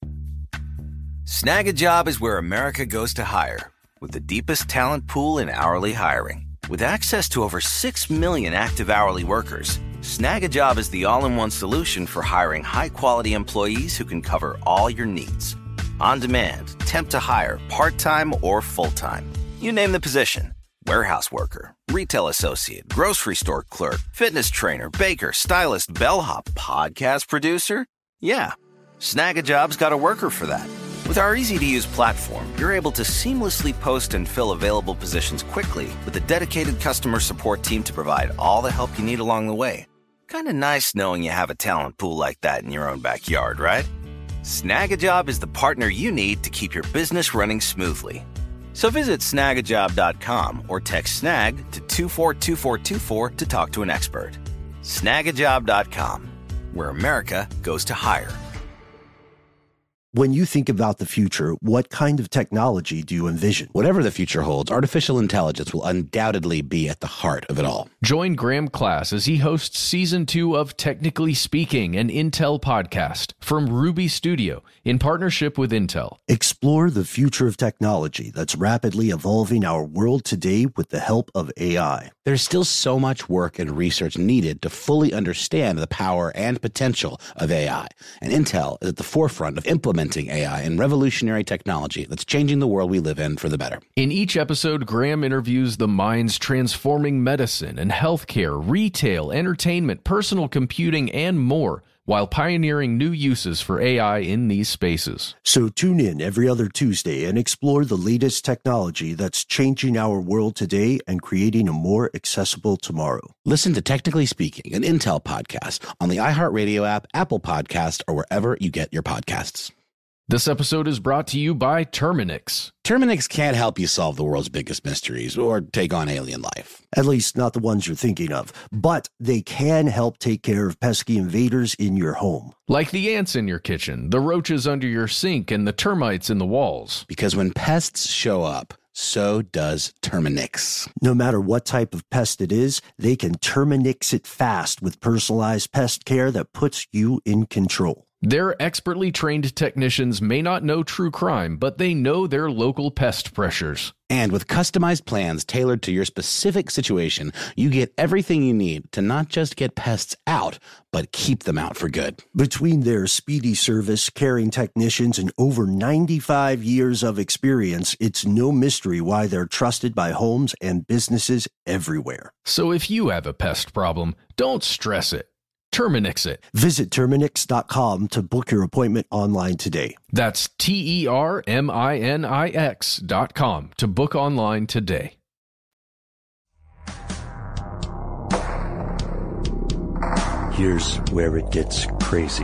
Snag a Job is where America goes to hire, with the deepest talent pool in hourly hiring. With access to over six million active hourly workers, Snag a Job is the all-in-one solution for hiring high-quality employees who can cover all your needs. On demand, temp to hire, part-time or full-time. You name the position. Warehouse worker, retail associate, grocery store clerk, fitness trainer, baker, stylist, bellhop, podcast producer. Yeah, Snag a Job's got a worker for that. With our easy-to-use platform, you're able to seamlessly post and fill available positions quickly with a dedicated customer support team to provide all the help you need along the way. Kind of nice knowing you have a talent pool like that in your own backyard, right? Snag a Job is the partner you need to keep your business running smoothly. So visit snag a job dot com or text SNAG to two four two four two four to talk to an expert. snag a job dot com, where America goes to hire. When you think about the future, what kind of technology do you envision? Whatever the future holds, artificial intelligence will undoubtedly be at the heart of it all. Join Graham Class as he hosts Season two of Technically Speaking, an Intel podcast from Ruby Studio in partnership with Intel. Explore the future of technology that's rapidly evolving our world today with the help of A I. There's still so much work and research needed to fully understand the power and potential of A I, and Intel is at the forefront of implementing A I and revolutionary technology that's changing the world we live in for the better. In each episode, Graham interviews the minds transforming medicine and healthcare, retail, entertainment, personal computing, and more, while pioneering new uses for A I in these spaces. So tune in every other Tuesday and explore the latest technology that's changing our world today and creating a more accessible tomorrow. Listen to Technically Speaking, an Intel podcast on the iHeartRadio app, Apple Podcast, or wherever you get your podcasts. This episode is brought to you by Terminix. Terminix can't help you solve the world's biggest mysteries or take on alien life. At least not the ones you're thinking of. But they can help take care of pesky invaders in your home. Like the ants in your kitchen, the roaches under your sink, and the termites in the walls. Because when pests show up, so does Terminix. No matter what type of pest it is, they can Terminix it fast with personalized pest care that puts you in control. Their expertly trained technicians may not know true crime, but they know their local pest pressures. And with customized plans tailored to your specific situation, you get everything you need to not just get pests out, but keep them out for good. Between their speedy service, caring technicians, and over ninety-five years of experience, it's no mystery why they're trusted by homes and businesses everywhere. So if you have a pest problem, don't stress it. Terminix it. Visit Terminix dot com to book your appointment online today. That's T E R M I N I X dot com to book online today. Here's where it gets crazy.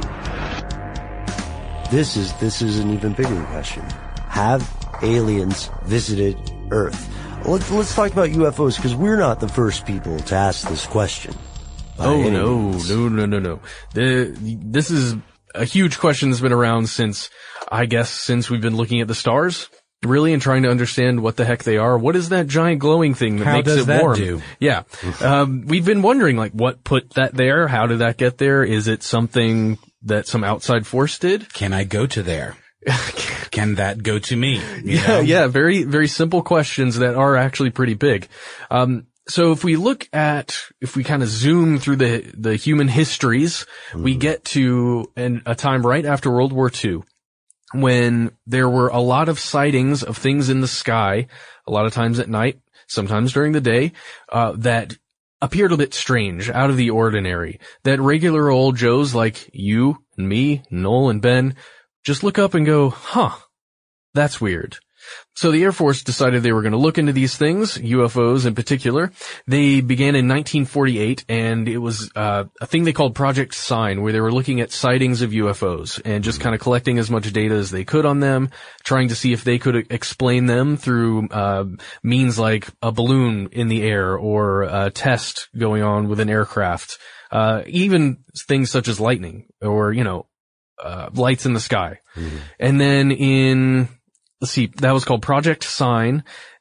This is this is an even bigger question. Have aliens visited Earth? Let's let's talk about U F Os, because we're not the first people to ask this question. Oh, no, no, no, no, no. The, this is a huge question that's been around since, I guess, since we've been looking at the stars, really, and trying to understand what the heck they are. What is that giant glowing thing that How makes does it that warm? do? Yeah. Um, we've been wondering, like, what put that there? How did that get there? Is it something that some outside force did? Can I go to there? Can that go to me? You Yeah, know? yeah. Very, very simple questions that are actually pretty big. Um, So if we look at, if we kind of zoom through the, the human histories, mm. we get to an, a time right after World War Two when there were a lot of sightings of things in the sky, a lot of times at night, sometimes during the day, uh, that appeared a bit strange, out of the ordinary, that regular old Joes like you and me, Noel and Ben, just look up and go, huh, that's weird. So the Air Force decided they were going to look into these things, U F Os in particular. They began in nineteen forty-eight, and it was uh, a thing they called Project Sign, where they were looking at sightings of U F Os and just kind of collecting as much data as they could on them, trying to see if they could explain them through uh, means like a balloon in the air or a test going on with an aircraft, uh, even things such as lightning or, you know, uh, lights in the sky. Mm-hmm. And then in... Let's see, that was called Project Sign,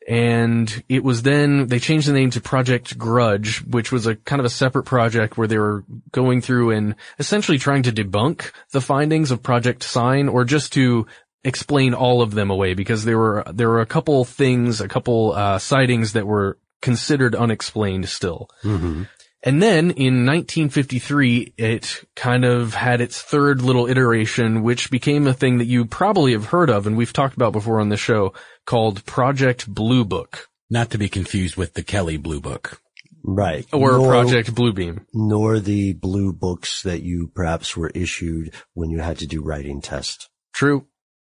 and it was then, they changed the name to Project Grudge, which was a kind of a separate project where they were going through and essentially trying to debunk the findings of Project Sign, or just to explain all of them away, because there were, there were a couple things, a couple, uh, sightings that were considered unexplained still. Mm-hmm. And then in nineteen fifty-three, it kind of had its third little iteration, which became a thing that you probably have heard of, and we've talked about before on the show, called Project Blue Book. Not to be confused with the Kelly Blue Book. Right. Or nor, Project Bluebeam. Nor the blue books that you perhaps were issued when you had to do writing tests. True.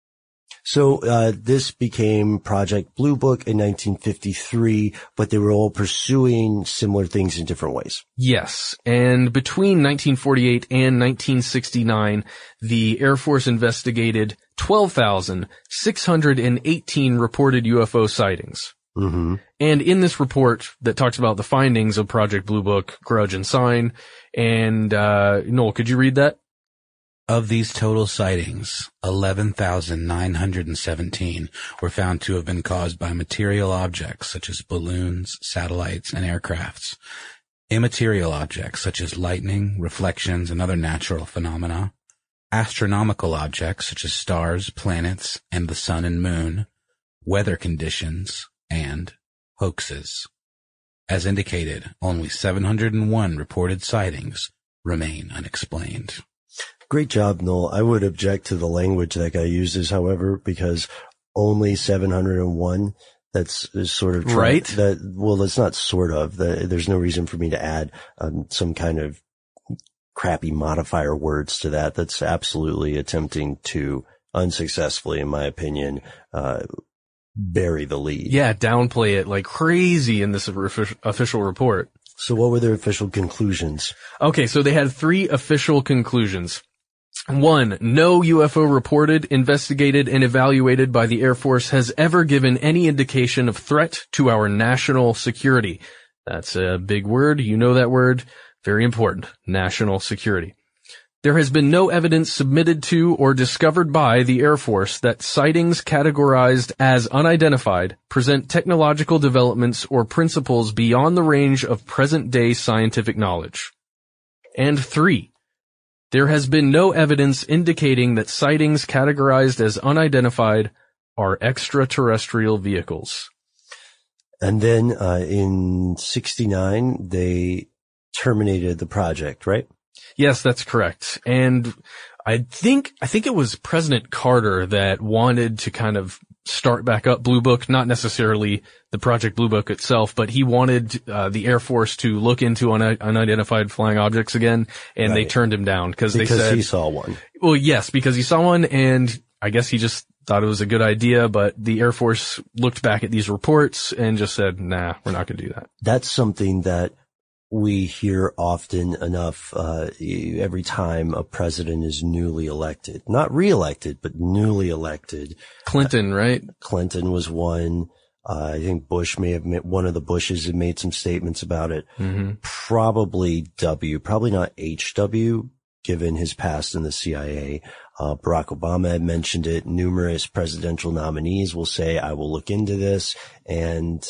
So, uh, this became Project Blue Book in nineteen fifty-three, but they were all pursuing similar things in different ways. Yes. And between nineteen forty-eight and nineteen sixty-nine, the Air Force investigated twelve thousand six hundred eighteen reported U F O sightings. Mm-hmm. And in this report that talks about the findings of Project Blue Book, Grudge, and Sign, and, uh, Noel, could you read that? Of these total sightings, eleven thousand nine hundred seventeen were found to have been caused by material objects such as balloons, satellites, and aircrafts. Immaterial objects such as lightning, reflections, and other natural phenomena. Astronomical objects such as stars, planets, and the sun and moon. Weather conditions, and hoaxes. As indicated, only seven hundred one reported sightings remain unexplained. Great job, Noel. I would object to the language that guy uses, however, because only seven hundred one, that's is sort of, try, right. That, well, that's not sort of, that, there's no reason for me to add um, some kind of crappy modifier words to that. That's absolutely attempting to unsuccessfully, in my opinion, uh, bury the lead. Yeah, downplay it like crazy in this official report. So what were their official conclusions? Okay, so they had three official conclusions. One, no U F O reported, investigated, and evaluated by the Air Force has ever given any indication of threat to our national security. That's a big word. You know that word. Very important. National security. There has been no evidence submitted to or discovered by the Air Force that sightings categorized as unidentified present technological developments or principles beyond the range of present-day scientific knowledge. And three, There has been no evidence indicating that sightings categorized as unidentified are extraterrestrial vehicles. And then uh, in sixty-nine, they terminated the project, right? Yes, that's correct. And I think, I think it was President Carter that wanted to kind of start back up Blue Book, not necessarily the Project Blue Book itself, but he wanted uh, the Air Force to look into un- unidentified flying objects again, and right. they turned him down because they said... Because he saw one. Well, yes, because he saw one, and I guess he just thought it was a good idea, but the Air Force looked back at these reports and just said, nah, we're not going to do that. That's something that we hear often enough uh every time a president is newly elected. Not reelected, but newly elected. Clinton, uh, right? Clinton was one. Uh, I think Bush may have made, one of the Bushes had made some statements about it. Mm-hmm. Probably W, probably not H W, given his past in the C I A. Uh, Barack Obama had mentioned it. Numerous presidential nominees will say, I will look into this, and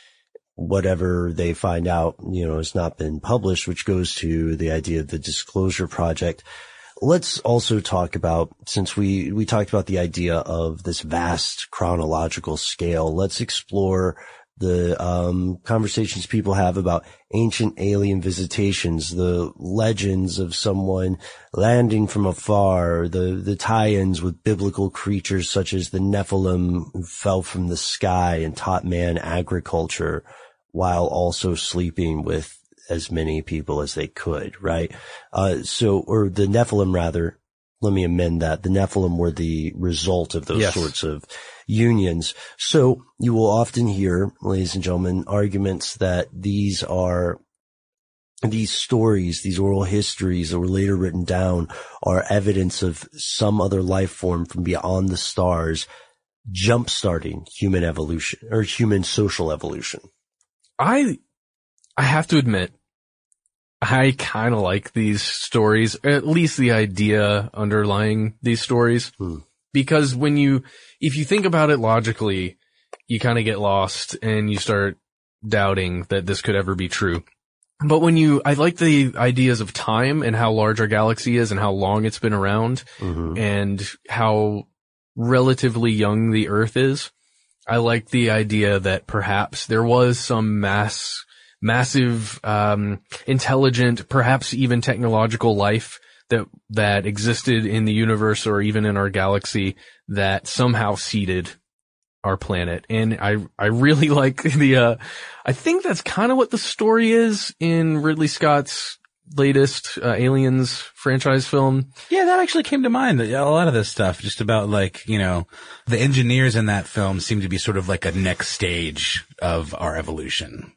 whatever they find out, you know, has not been published, which goes to the idea of the Disclosure Project. Let's also talk about, since we, we talked about the idea of this vast chronological scale, let's explore the um conversations people have about ancient alien visitations, the legends of someone landing from afar, the the tie-ins with biblical creatures such as the Nephilim who fell from the sky and taught man agriculture while also sleeping with as many people as they could, right? Uh so or the Nephilim rather, let me amend that. The Nephilim were the result of those yes. sorts of unions. So you will often hear, ladies and gentlemen, arguments that these are, these stories, these oral histories that were later written down are evidence of some other life form from beyond the stars jump-starting human evolution or human social evolution. I, I have to admit, I kind of like these stories, or at least the idea underlying these stories. Hmm. Because when you, if you think about it logically, you kind of get lost and you start doubting that this could ever be true. But when you, I like the ideas of time and how large our galaxy is and how long it's been around mm-hmm. and how relatively young the Earth is. I like the idea that perhaps there was some mass, massive, um, intelligent, perhaps even technological life that, that existed in the universe or even in our galaxy that somehow seeded our planet. And I, I really like the, uh, I think that's kind of what the story is in Ridley Scott's latest, uh, Aliens franchise film. Yeah, that actually came to mind. A lot of this stuff, just about like, you know, the engineers in that film seem to be sort of like a next stage of our evolution.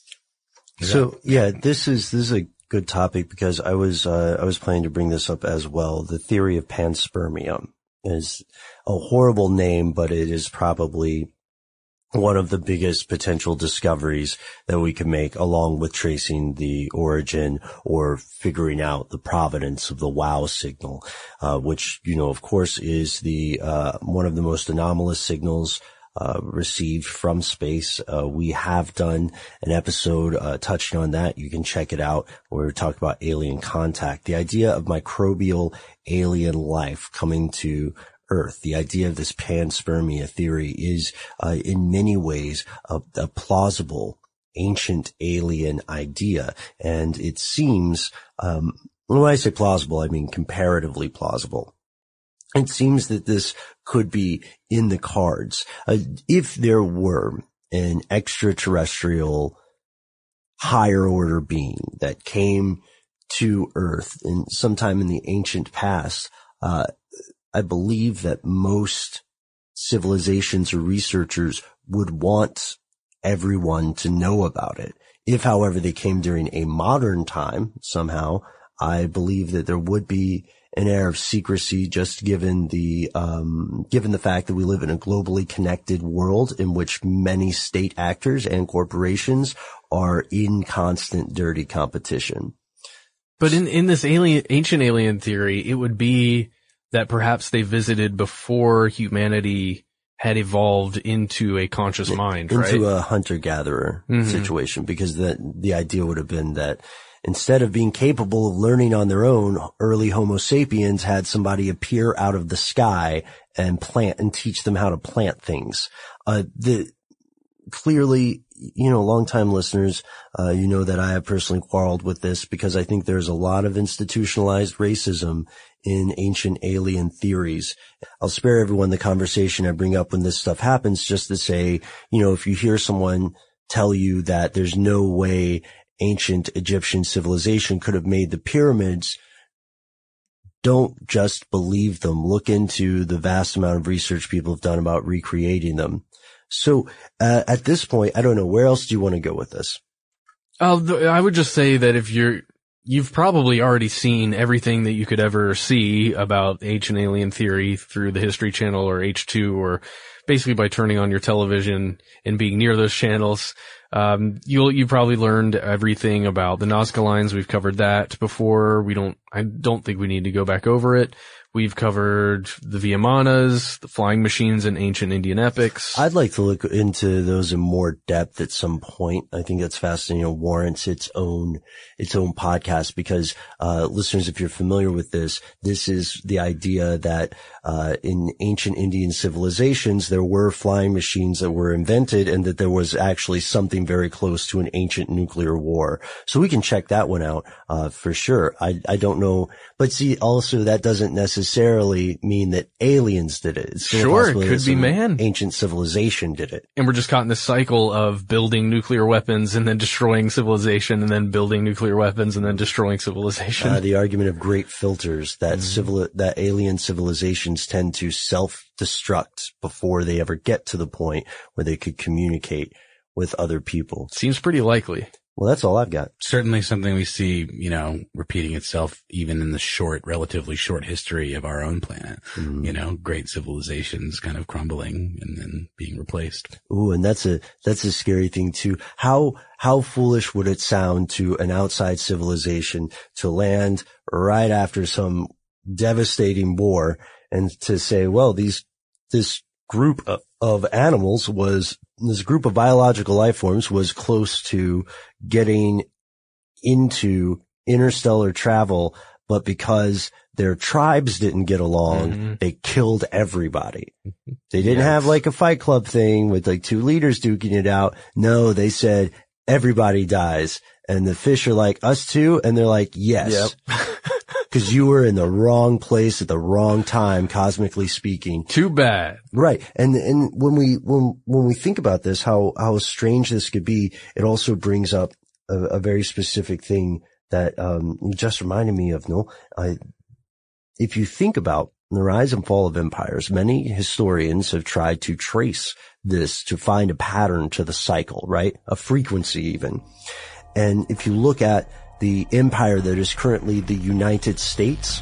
Is so, that- yeah, this is, this is a good topic because I was, uh, I was planning to bring this up as well. The theory of panspermia is a horrible name, but it is probably one of the biggest potential discoveries that we can make, along with tracing the origin or figuring out the provenance of the WOW signal, uh, which, you know, of course is the, uh, one of the most anomalous signals Uh, received from space. Uh, we have done an episode, uh, touching on that. You can check it out where we talk about alien contact, the idea of microbial alien life coming to Earth. The idea of this panspermia theory is, uh, in many ways a, a plausible ancient alien idea. And it seems, um, when I say plausible, I mean comparatively plausible. It seems that this could be in the cards. Uh, if there were an extraterrestrial higher order being that came to Earth in sometime in the ancient past, uh, I believe that most civilizations or researchers would want everyone to know about it. If, however, they came during a modern time somehow, I believe that there would be an air of secrecy, just given the, um, given the fact that we live in a globally connected world in which many state actors and corporations are in constant dirty competition. But in, in this alien, ancient alien theory, it would be that perhaps they visited before humanity had evolved into a conscious mind, into right? Into a hunter-gatherer mm-hmm. situation, because the, the idea would have been that instead of being capable of learning on their own, early Homo sapiens had somebody appear out of the sky and plant and teach them how to plant things. Uh, the, clearly, you know, longtime listeners, uh, you know that I have personally quarreled with this because I think there's a lot of institutionalized racism in ancient alien theories. I'll spare everyone the conversation I bring up when this stuff happens just to say, you know, if you hear someone tell you that there's no way ancient Egyptian civilization could have made the pyramids, don't just believe them. Look into the vast amount of research people have done about recreating them. So uh, at this point, I don't know, where else do you want to go with this? Uh, I would just say that if you're, you've probably already seen everything that you could ever see about ancient alien theory through the History Channel or H two, or basically by turning on your television and being near those channels. Um, you'll, you probably learned everything about the Nazca Lines. We've covered that before. We don't, I don't think we need to go back over it. We've covered the Vihamanas, the flying machines, and ancient Indian epics. I'd like to look into those in more depth at some point. I think that's fascinating. It warrants its own, its own podcast because, uh, listeners, if you're familiar with this, this is the idea that, uh, in ancient Indian civilizations, there were flying machines that were invented and that there was actually something very close to an ancient nuclear war. So we can check that one out, uh, for sure. I, I don't know, but see, also that doesn't necessarily necessarily mean that aliens did it. It's sure, it could be man. Ancient civilization did it. And we're just caught in this cycle of building nuclear weapons and then destroying civilization and then building nuclear weapons and then destroying civilization. Uh, the argument of great filters that mm. civil, that alien civilizations tend to self-destruct before they ever get to the point where they could communicate with other people. Seems pretty likely. Well, that's all I've got. Certainly something we see, you know, repeating itself even in the short, relatively short history of our own planet. Mm. You know, great civilizations kind of crumbling and then being replaced. Ooh, and that's a, that's a scary thing too. How, how foolish would it sound to an outside civilization to land right after some devastating war and to say, well, these, this group of, of animals was, this group of biological life forms was close to getting into interstellar travel, but because their tribes didn't get along, mm-hmm. they killed everybody. They didn't yes. have like a Fight Club thing with like two leaders duking it out. No, they said everybody dies. And the fish are like, us too? And they're like, yes. Yep. Because you were in the wrong place at the wrong time, cosmically speaking. Too bad. Right. And, and when we, when, when we think about this, how, how strange this could be, it also brings up a, a very specific thing that, um, you just reminded me of, no? I, if you think about the rise and fall of empires, many historians have tried to trace this to find a pattern to the cycle, right? A frequency even. And if you look at the empire that is currently the United States,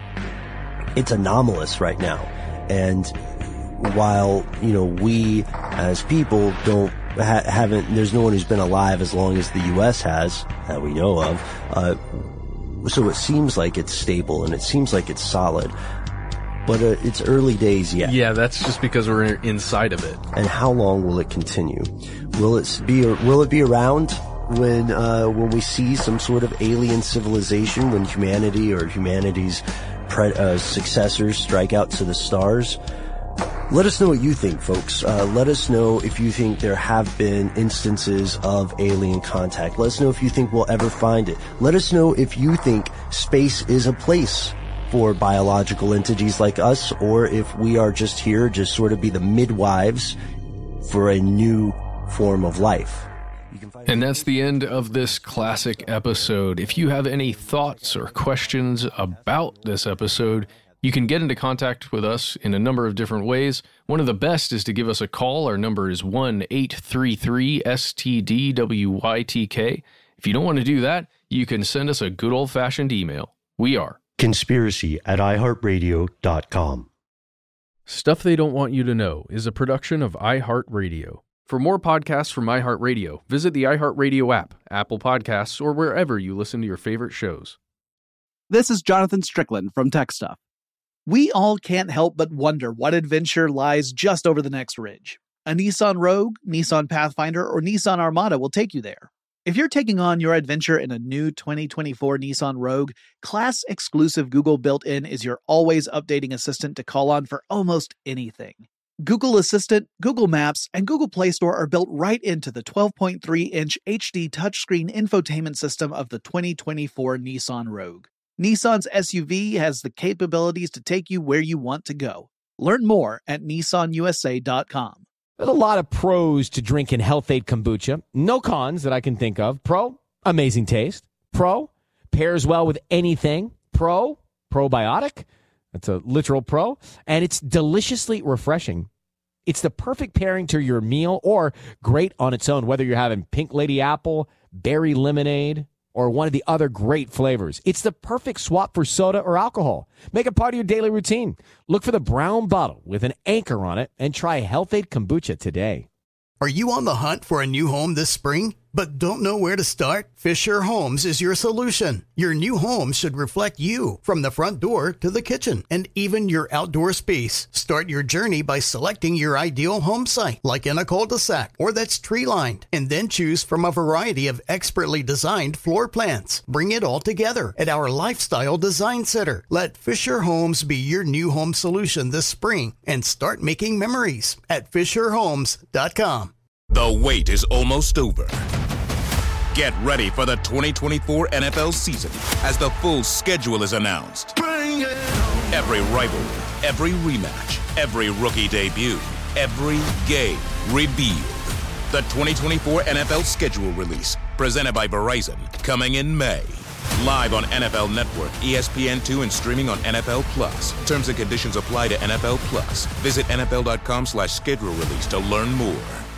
it's anomalous right now. And while, you know, we as people don't, ha- haven't, there's no one who's been alive as long as the U S has, that we know of, uh, so it seems like it's stable and it seems like it's solid. But uh, it's early days yet. Yeah, that's just because we're inside of it. And how long will it continue? Will it be, will it be around when, uh, when we see some sort of alien civilization, when humanity or humanity's pre- uh, successors strike out to the stars? Let us know what you think, folks. Uh, let us know if you think there have been instances of alien contact. Let us know if you think we'll ever find it. Let us know if you think space is a place for biological entities like us, or if we are just here to sort of be the midwives for a new form of life. And that's the end of this classic episode. If you have any thoughts or questions about this episode, you can get into contact with us in a number of different ways. One of the best is to give us a call. Our number is one eight three three S T D W Y T K. If you don't want to do that, you can send us a good old-fashioned email. We are conspiracy at i heart radio dot com. Stuff They Don't Want You to Know is a production of iHeartRadio. For more podcasts from iHeartRadio, visit the iHeartRadio app, Apple Podcasts, or wherever you listen to your favorite shows. This is Jonathan Strickland from Tech Stuff. We all can't help but wonder what adventure lies just over the next ridge. A Nissan Rogue, Nissan Pathfinder, or Nissan Armada will take you there. If you're taking on your adventure in a new twenty twenty-four Nissan Rogue, class-exclusive Google built-in is your always updating assistant to call on for almost anything. Google Assistant, Google Maps, and Google Play Store are built right into the twelve point three inch H D touchscreen infotainment system of the twenty twenty-four Nissan Rogue. Nissan's S U V has the capabilities to take you where you want to go. Learn more at Nissan U S A dot com. There's a lot of pros to drinking Health-Ade kombucha. No cons that I can think of. Pro, amazing taste. Pro, pairs well with anything. Pro, probiotic. That's a literal pro. And it's deliciously refreshing. It's the perfect pairing to your meal or great on its own, whether you're having Pink Lady Apple, Berry Lemonade, or one of the other great flavors. It's the perfect swap for soda or alcohol. Make it part of your daily routine. Look for the brown bottle with an anchor on it and try Health-Ade kombucha today. Are you on the hunt for a new home this spring, but don't know where to start? Fisher Homes is your solution. Your new home should reflect you, from the front door to the kitchen, and even your outdoor space. Start your journey by selecting your ideal home site, like in a cul-de-sac or that's tree-lined, and then choose from a variety of expertly designed floor plans. Bring it all together at our Lifestyle Design Center. Let Fisher Homes be your new home solution this spring and start making memories at Fisher Homes dot com. The wait is almost over. Get ready for the twenty twenty-four N F L season as the full schedule is announced. Bring it on. Every rivalry, every rematch, every rookie debut, every game revealed. The twenty twenty-four N F L schedule release, presented by Verizon, coming in May. Live on N F L Network, E S P N two, and streaming on N F L Plus. Terms and conditions apply to N F L Plus. Visit N F L dot com slash schedule release to learn more.